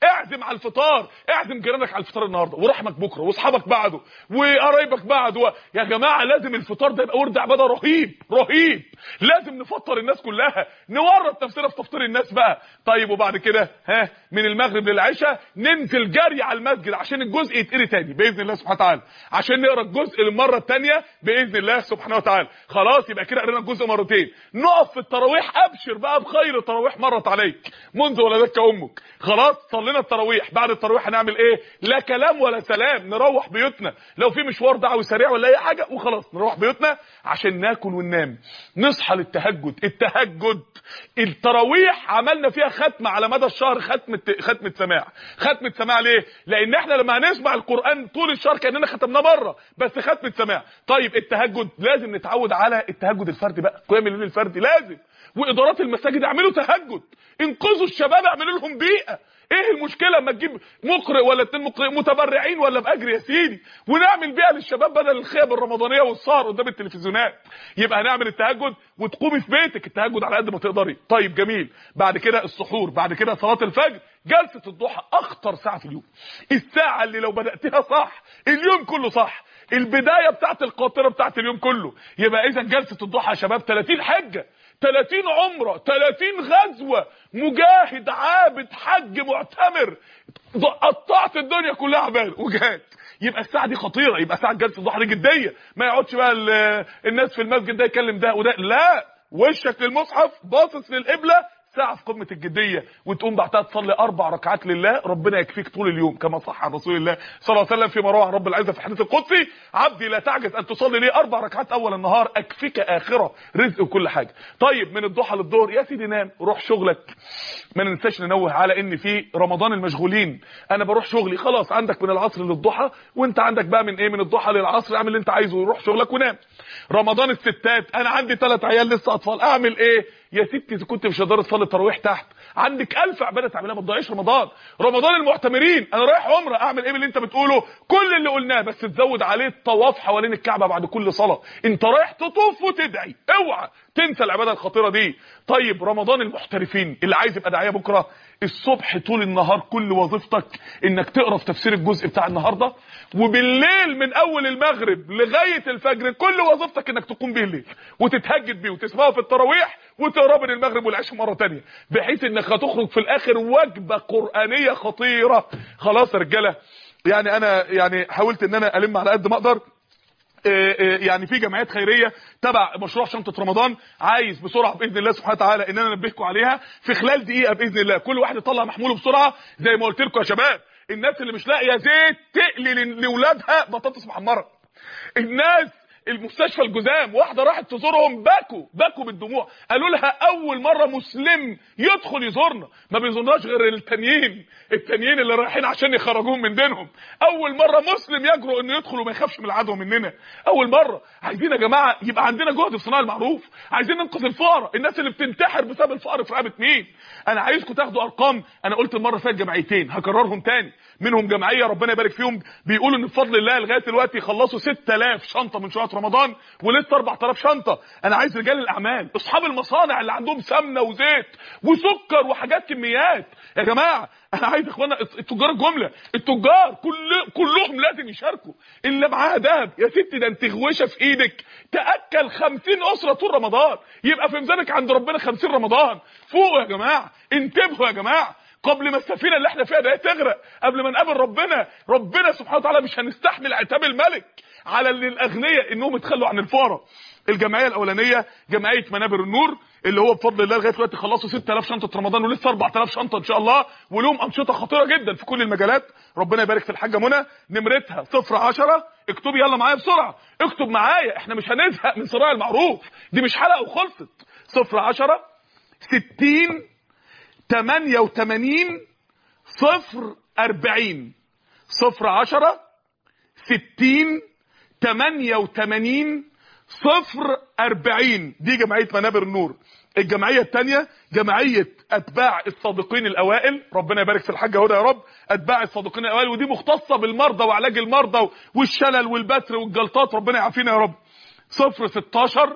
اعزم على الفطار، اعزم جيرانك على الفطار النهارده ورحمك بكره واصحابك بعده وقرايبك بعده. يا جماعه لازم الفطار ده يبقى ورد عباده رهيب رهيب، لازم نفطر الناس كلها، نورط نفسنا في تفطير الناس بقى. طيب وبعد كده ها من المغرب للعشاء ننزل جري على المسجد عشان الجزء يتقري تاني باذن الله سبحانه وتعالى، عشان نقرا الجزء للمره الثانيه باذن الله سبحانه وتعالى. خلاص يبقى كده قرينا الجزء مرتين. نقف في التراويح، ابشر بقى بخير التراويح مرت عليك منذ ولدتك امك. خلاص صلينا التراويح، بعد التراويح هنعمل ايه؟ لا كلام ولا سلام، نروح بيوتنا لو في مشوار دعوي سريع ولا اي حاجه وخلاص نروح بيوتنا عشان ناكل وننام، نصحى للتهجد. التهجد التراويح عملنا فيها ختمه على مدى الشهر، ختمه ختمه سماع. ختمه سماع ليه؟ لان احنا لما هنسمع القران طول الشهر كاننا ختمناه مره بس ختمه سماع. طيب التهجد لازم نتعود على التهجد الفردي بقى، قيام الليل الفردي لازم. وادارات المساجد اعملوا تهجد، انقذوا الشباب، اعملوا لهم بيئه. ايه المشكله اما تجيب مقرئ ولا اتنين مقرئ متبرعين ولا باجر يا سيدي، ونعمل بيئه للشباب بدل الخيب الرمضانيه والسهر قدام التلفزيونات. يبقى هنعمل التهجد وتقومي في بيتك التهجد على قد ما تقدري. طيب جميل. بعد كده السحور، بعد كده صلاه الفجر، جلسه الضحى اخطر ساعه في اليوم، الساعه اللي لو بداتها صح اليوم كله صح، البدايه بتاعت القاطره بتاعت اليوم كله. يبقى اذا جلسه الضحى يا شباب ثلاثين حجه، ثلاثين عمره، ثلاثين غزوه، مجاهد عابد حج معتمر، قطعت الدنيا كلها عباد وجهاد. يبقى الساعه دي خطيره، يبقى ساعه جلسه الضحى دي جديه. ما يقعدش بقى الناس في المسجد ده يكلم ده وده، لا، وشك للمصحف باصص للقبله، ساعه في قمه الجديه. وتقوم بعدها تصلي اربع ركعات لله، ربنا يكفيك طول اليوم كما صح عن رسول الله صلى الله عليه وسلم فيما روى عن رب العزه في الحديث القدسي: عبدي لا تعجز ان تصلي لي اربع ركعات اول النهار اكفيك اخره، رزق وكل حاجه. طيب من الضحى للظهر يا سيدي نام، روح شغلك. ما ننساش ننوه على ان في رمضان المشغولين، انا بروح شغلي، خلاص عندك من العصر للضحى، وانت عندك بقى من ايه من الضحى للعصر، اعمل اللي انت عايزه وروح شغلك ونام. رمضان الستات، انا عندي ثلاث عيال لسه اطفال، اعمل ايه يا ستي؟ اذا كنت مش قادر تصلي التراويح تحت، عندك ألف عباده تعملها، ما تضيعيش رمضان. رمضان المعتمرين، انا رايح عمره، اعمل ايه من اللي انت بتقوله؟ كل اللي قلناه، بس تزود عليه الطواف حوالين الكعبه بعد كل صلاه، انت رايح تطوف وتدعي، اوعى تنسى العباده الخطيره دي. طيب رمضان المحترفين، اللي عايز يبقى داعيه بكره، الصبح طول النهار كل وظيفتك انك تقرا في تفسير الجزء بتاع النهارده، وبالليل من اول المغرب لغايه الفجر كل وظيفتك انك تقوم به الليل وتتهجد بيه وتسمعه في التراويح وتقرا بين المغرب والعشاء مره ثانيه، بحيث انك هتخرج في الاخر وجبه قرانيه خطيره. خلاص يا رجاله، يعني انا يعني حاولت ان انا الم على قد ما اقدر. يعني في جمعيات خيريه تبع مشروع شنطه رمضان، عايز بسرعه باذن الله سبحانه وتعالى ان انا انبهكم عليها في خلال دقيقه باذن الله، كل واحد يطلع محموله بسرعه زي ما قلت لكم يا شباب. الناس اللي مش لاقيه زيت تقلي لاولادها بطاطس محمره، الناس المستشفى الجزام، واحده راحت تزورهم بكوا بكوا بالدموع، قالوا لها اول مره مسلم يدخل يزورنا، ما بيزورناش غير التانيين التانيين اللي رايحين عشان يخرجوهم من دينهم، اول مره مسلم يجرؤ انه يدخل وما يخافش من العدو مننا، اول مره. عايزين يا جماعه يبقى عندنا جهد في صناعه المعروف، عايزين ننقذ الفقراء، الناس اللي بتنتحر بسبب الفقر في رقبه مين؟ انا عايزكم تاخدوا ارقام، انا قلت المره اللي فاتت جمعيتين هكررهم تاني، منهم جمعيه ربنا يبارك فيهم بيقولوا ان بفضل الله لغايه دلوقتي خلصوا ستة آلاف شنطه من شنط رمضان ولسه أربعة آلاف شنطه. انا عايز رجال الاعمال، اصحاب المصانع اللي عندهم سمنه وزيت وسكر وحاجات كميات، يا جماعه انا عايز اخوانا التجار الجمله، التجار كل كلهم لازم يشاركوا. اللي معاها ذهب يا ستي ده انت غوشه في ايدك تاكل خمسين اسره طول رمضان، يبقى في ميزانك عند ربنا خمسين رمضان. فوقوا يا جماعه، انتبهوا يا جماعه قبل ما السفينه اللي احنا فيها ده تغرق، قبل ما نقابل ربنا. ربنا سبحانه وتعالى مش هنستحمل عتاب الملك على الاغنياء انهم يتخلوا عن الفقراء. الجمعيه الاولانيه جمعيه منابر النور، اللي هو بفضل الله لغايه دلوقتي خلصوا ستة آلاف شنطه رمضان ولسه أربعة آلاف شنطه ان شاء الله، ولهم انشطه خطيره جدا في كل المجالات. ربنا يبارك في الحاجه منى، نمرتها صفر عشرة، اكتب يلا معايا بسرعه، اكتب معايا، احنا مش هنزهق من صراع المعروف، دي مش حلقه وخلصت. صفر عشرة ستين تمانية وتمانين صفر أربعين، صفر عشرة ستين تمانية وتمانين صفر أربعين، دي جمعية منابر النور. الجمعية الثانية جمعية أتباع الصادقين الأوائل، ربنا يبارك في الحاجة هدى يا رب، أتباع الصادقين الأوائل، ودي مختصة بالمرضى وعلاج المرضى والشلل والبتر والجلطات، ربنا يعافينا يا رب. صفر ستاشر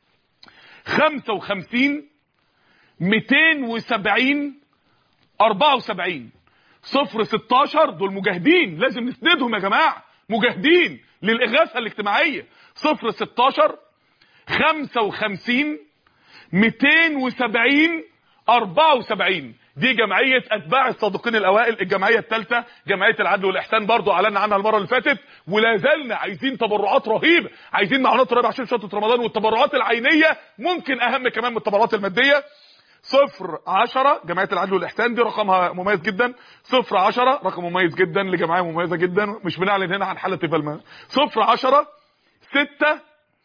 خمسة وخمسين ميتين وسبعين أربعة وسبعين، صفر ستاشر دول مجاهدين لازم نسندهم يا جماعه، مجاهدين للاغاثه الاجتماعيه. صفر ستاشر خمسة وخمسين مئتين وسبعين أربعة وسبعين دي جمعيه اتباع الصادقين الاوائل. الجمعيه الثالثه جمعيه العدل والاحسان برضو اعلنا عنها المره اللي فاتت، ولا زلنا عايزين تبرعات رهيبه، عايزين معونات رهيبه عشان شهر رمضان، والتبرعات العينيه ممكن اهم كمان من التبرعات الماديه. صفر عشرة جمعيه العدل والاحسان دي رقمها مميز جدا. صفر عشرة رقم مميز جدا لجمعيه مميزه جدا، مش بنعلن هنا عن حاله تفلمان. صفر عشرة ستة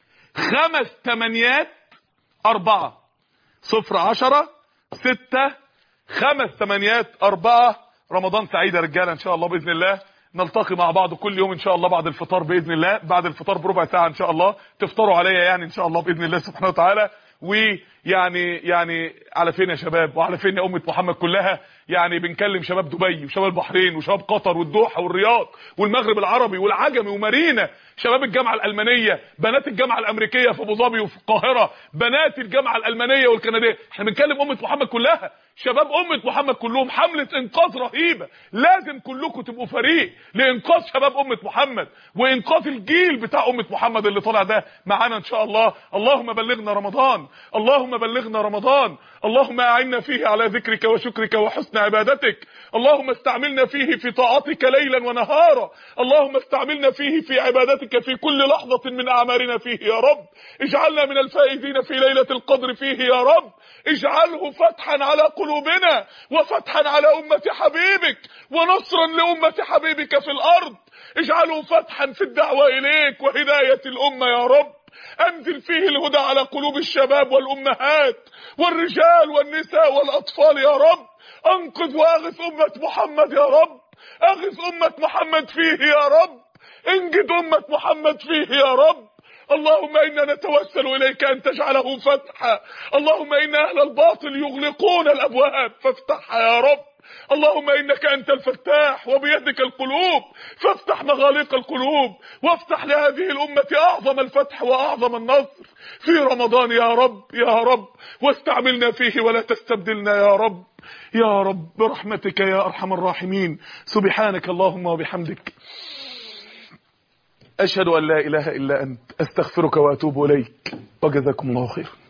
خمس تمانيات أربعة. صفر عشرة ستة خمس تمانيات أربعة. رمضان سعيد يا رجاله ان شاء الله باذن الله. نلتقي مع بعض كل يوم ان شاء الله بعد الفطار باذن الله، بعد الفطار بربع ساعه ان شاء الله تفطروا عليا يعني ان شاء الله باذن الله سبحانه وتعالى. ويعني يعني على فين يا شباب، وعلى فين يا امه محمد كلها؟ يعني بنكلم شباب دبي وشباب البحرين وشباب قطر والدوحه والرياض والمغرب العربي والعجمي ومارينا، شباب الجامعه الالمانيه، بنات الجامعه الامريكيه في ابو ظبي وفي القاهره، بنات الجامعه الالمانيه والكنديه. احنا بنكلم امه محمد كلها، شباب امه محمد كلهم. حمله انقاذ رهيبه، لازم كلكم تبقوا فريق لانقاذ شباب امه محمد وانقاذ الجيل بتاع امه محمد اللي طالع ده معانا ان شاء الله. اللهم بلغنا رمضان، اللهم بلغنا رمضان، اللهم اعنا فيه على ذكرك وشكرك وحسن عبادتك، اللهم استعملنا فيه في طاعتك ليلا ونهارا، اللهم استعملنا فيه في عبادتك في كل لحظه من اعمارنا فيه يا رب. اجعلنا من الفائزين في ليله القدر فيه يا رب. اجعله فتحا على قلوبنا وفتحا على امه حبيبك ونصرا لامه حبيبك في الارض. اجعله فتحا في الدعوه اليك وهدايه الامه يا رب. انزل فيه الهدى على قلوب الشباب والامهات والرجال والنساء والاطفال يا رب. انقذ واغث امه محمد يا رب، اغث امه محمد فيه يا رب، انجد امه محمد فيه يا رب. اللهم انا نتوسل اليك ان تجعله فتحا، اللهم ان اهل الباطل يغلقون الابواب فافتحها يا رب. اللهم انك انت الفتاح وبيدك القلوب، فافتح مغاليق القلوب وافتح لهذه الامه اعظم الفتح واعظم النصر في رمضان يا رب يا رب. واستعملنا فيه ولا تستبدلنا يا رب يا رب برحمتك يا ارحم الراحمين. سبحانك اللهم وبحمدك، اشهد ان لا اله الا انت، استغفرك واتوب اليك، وجزاكم الله خيرا.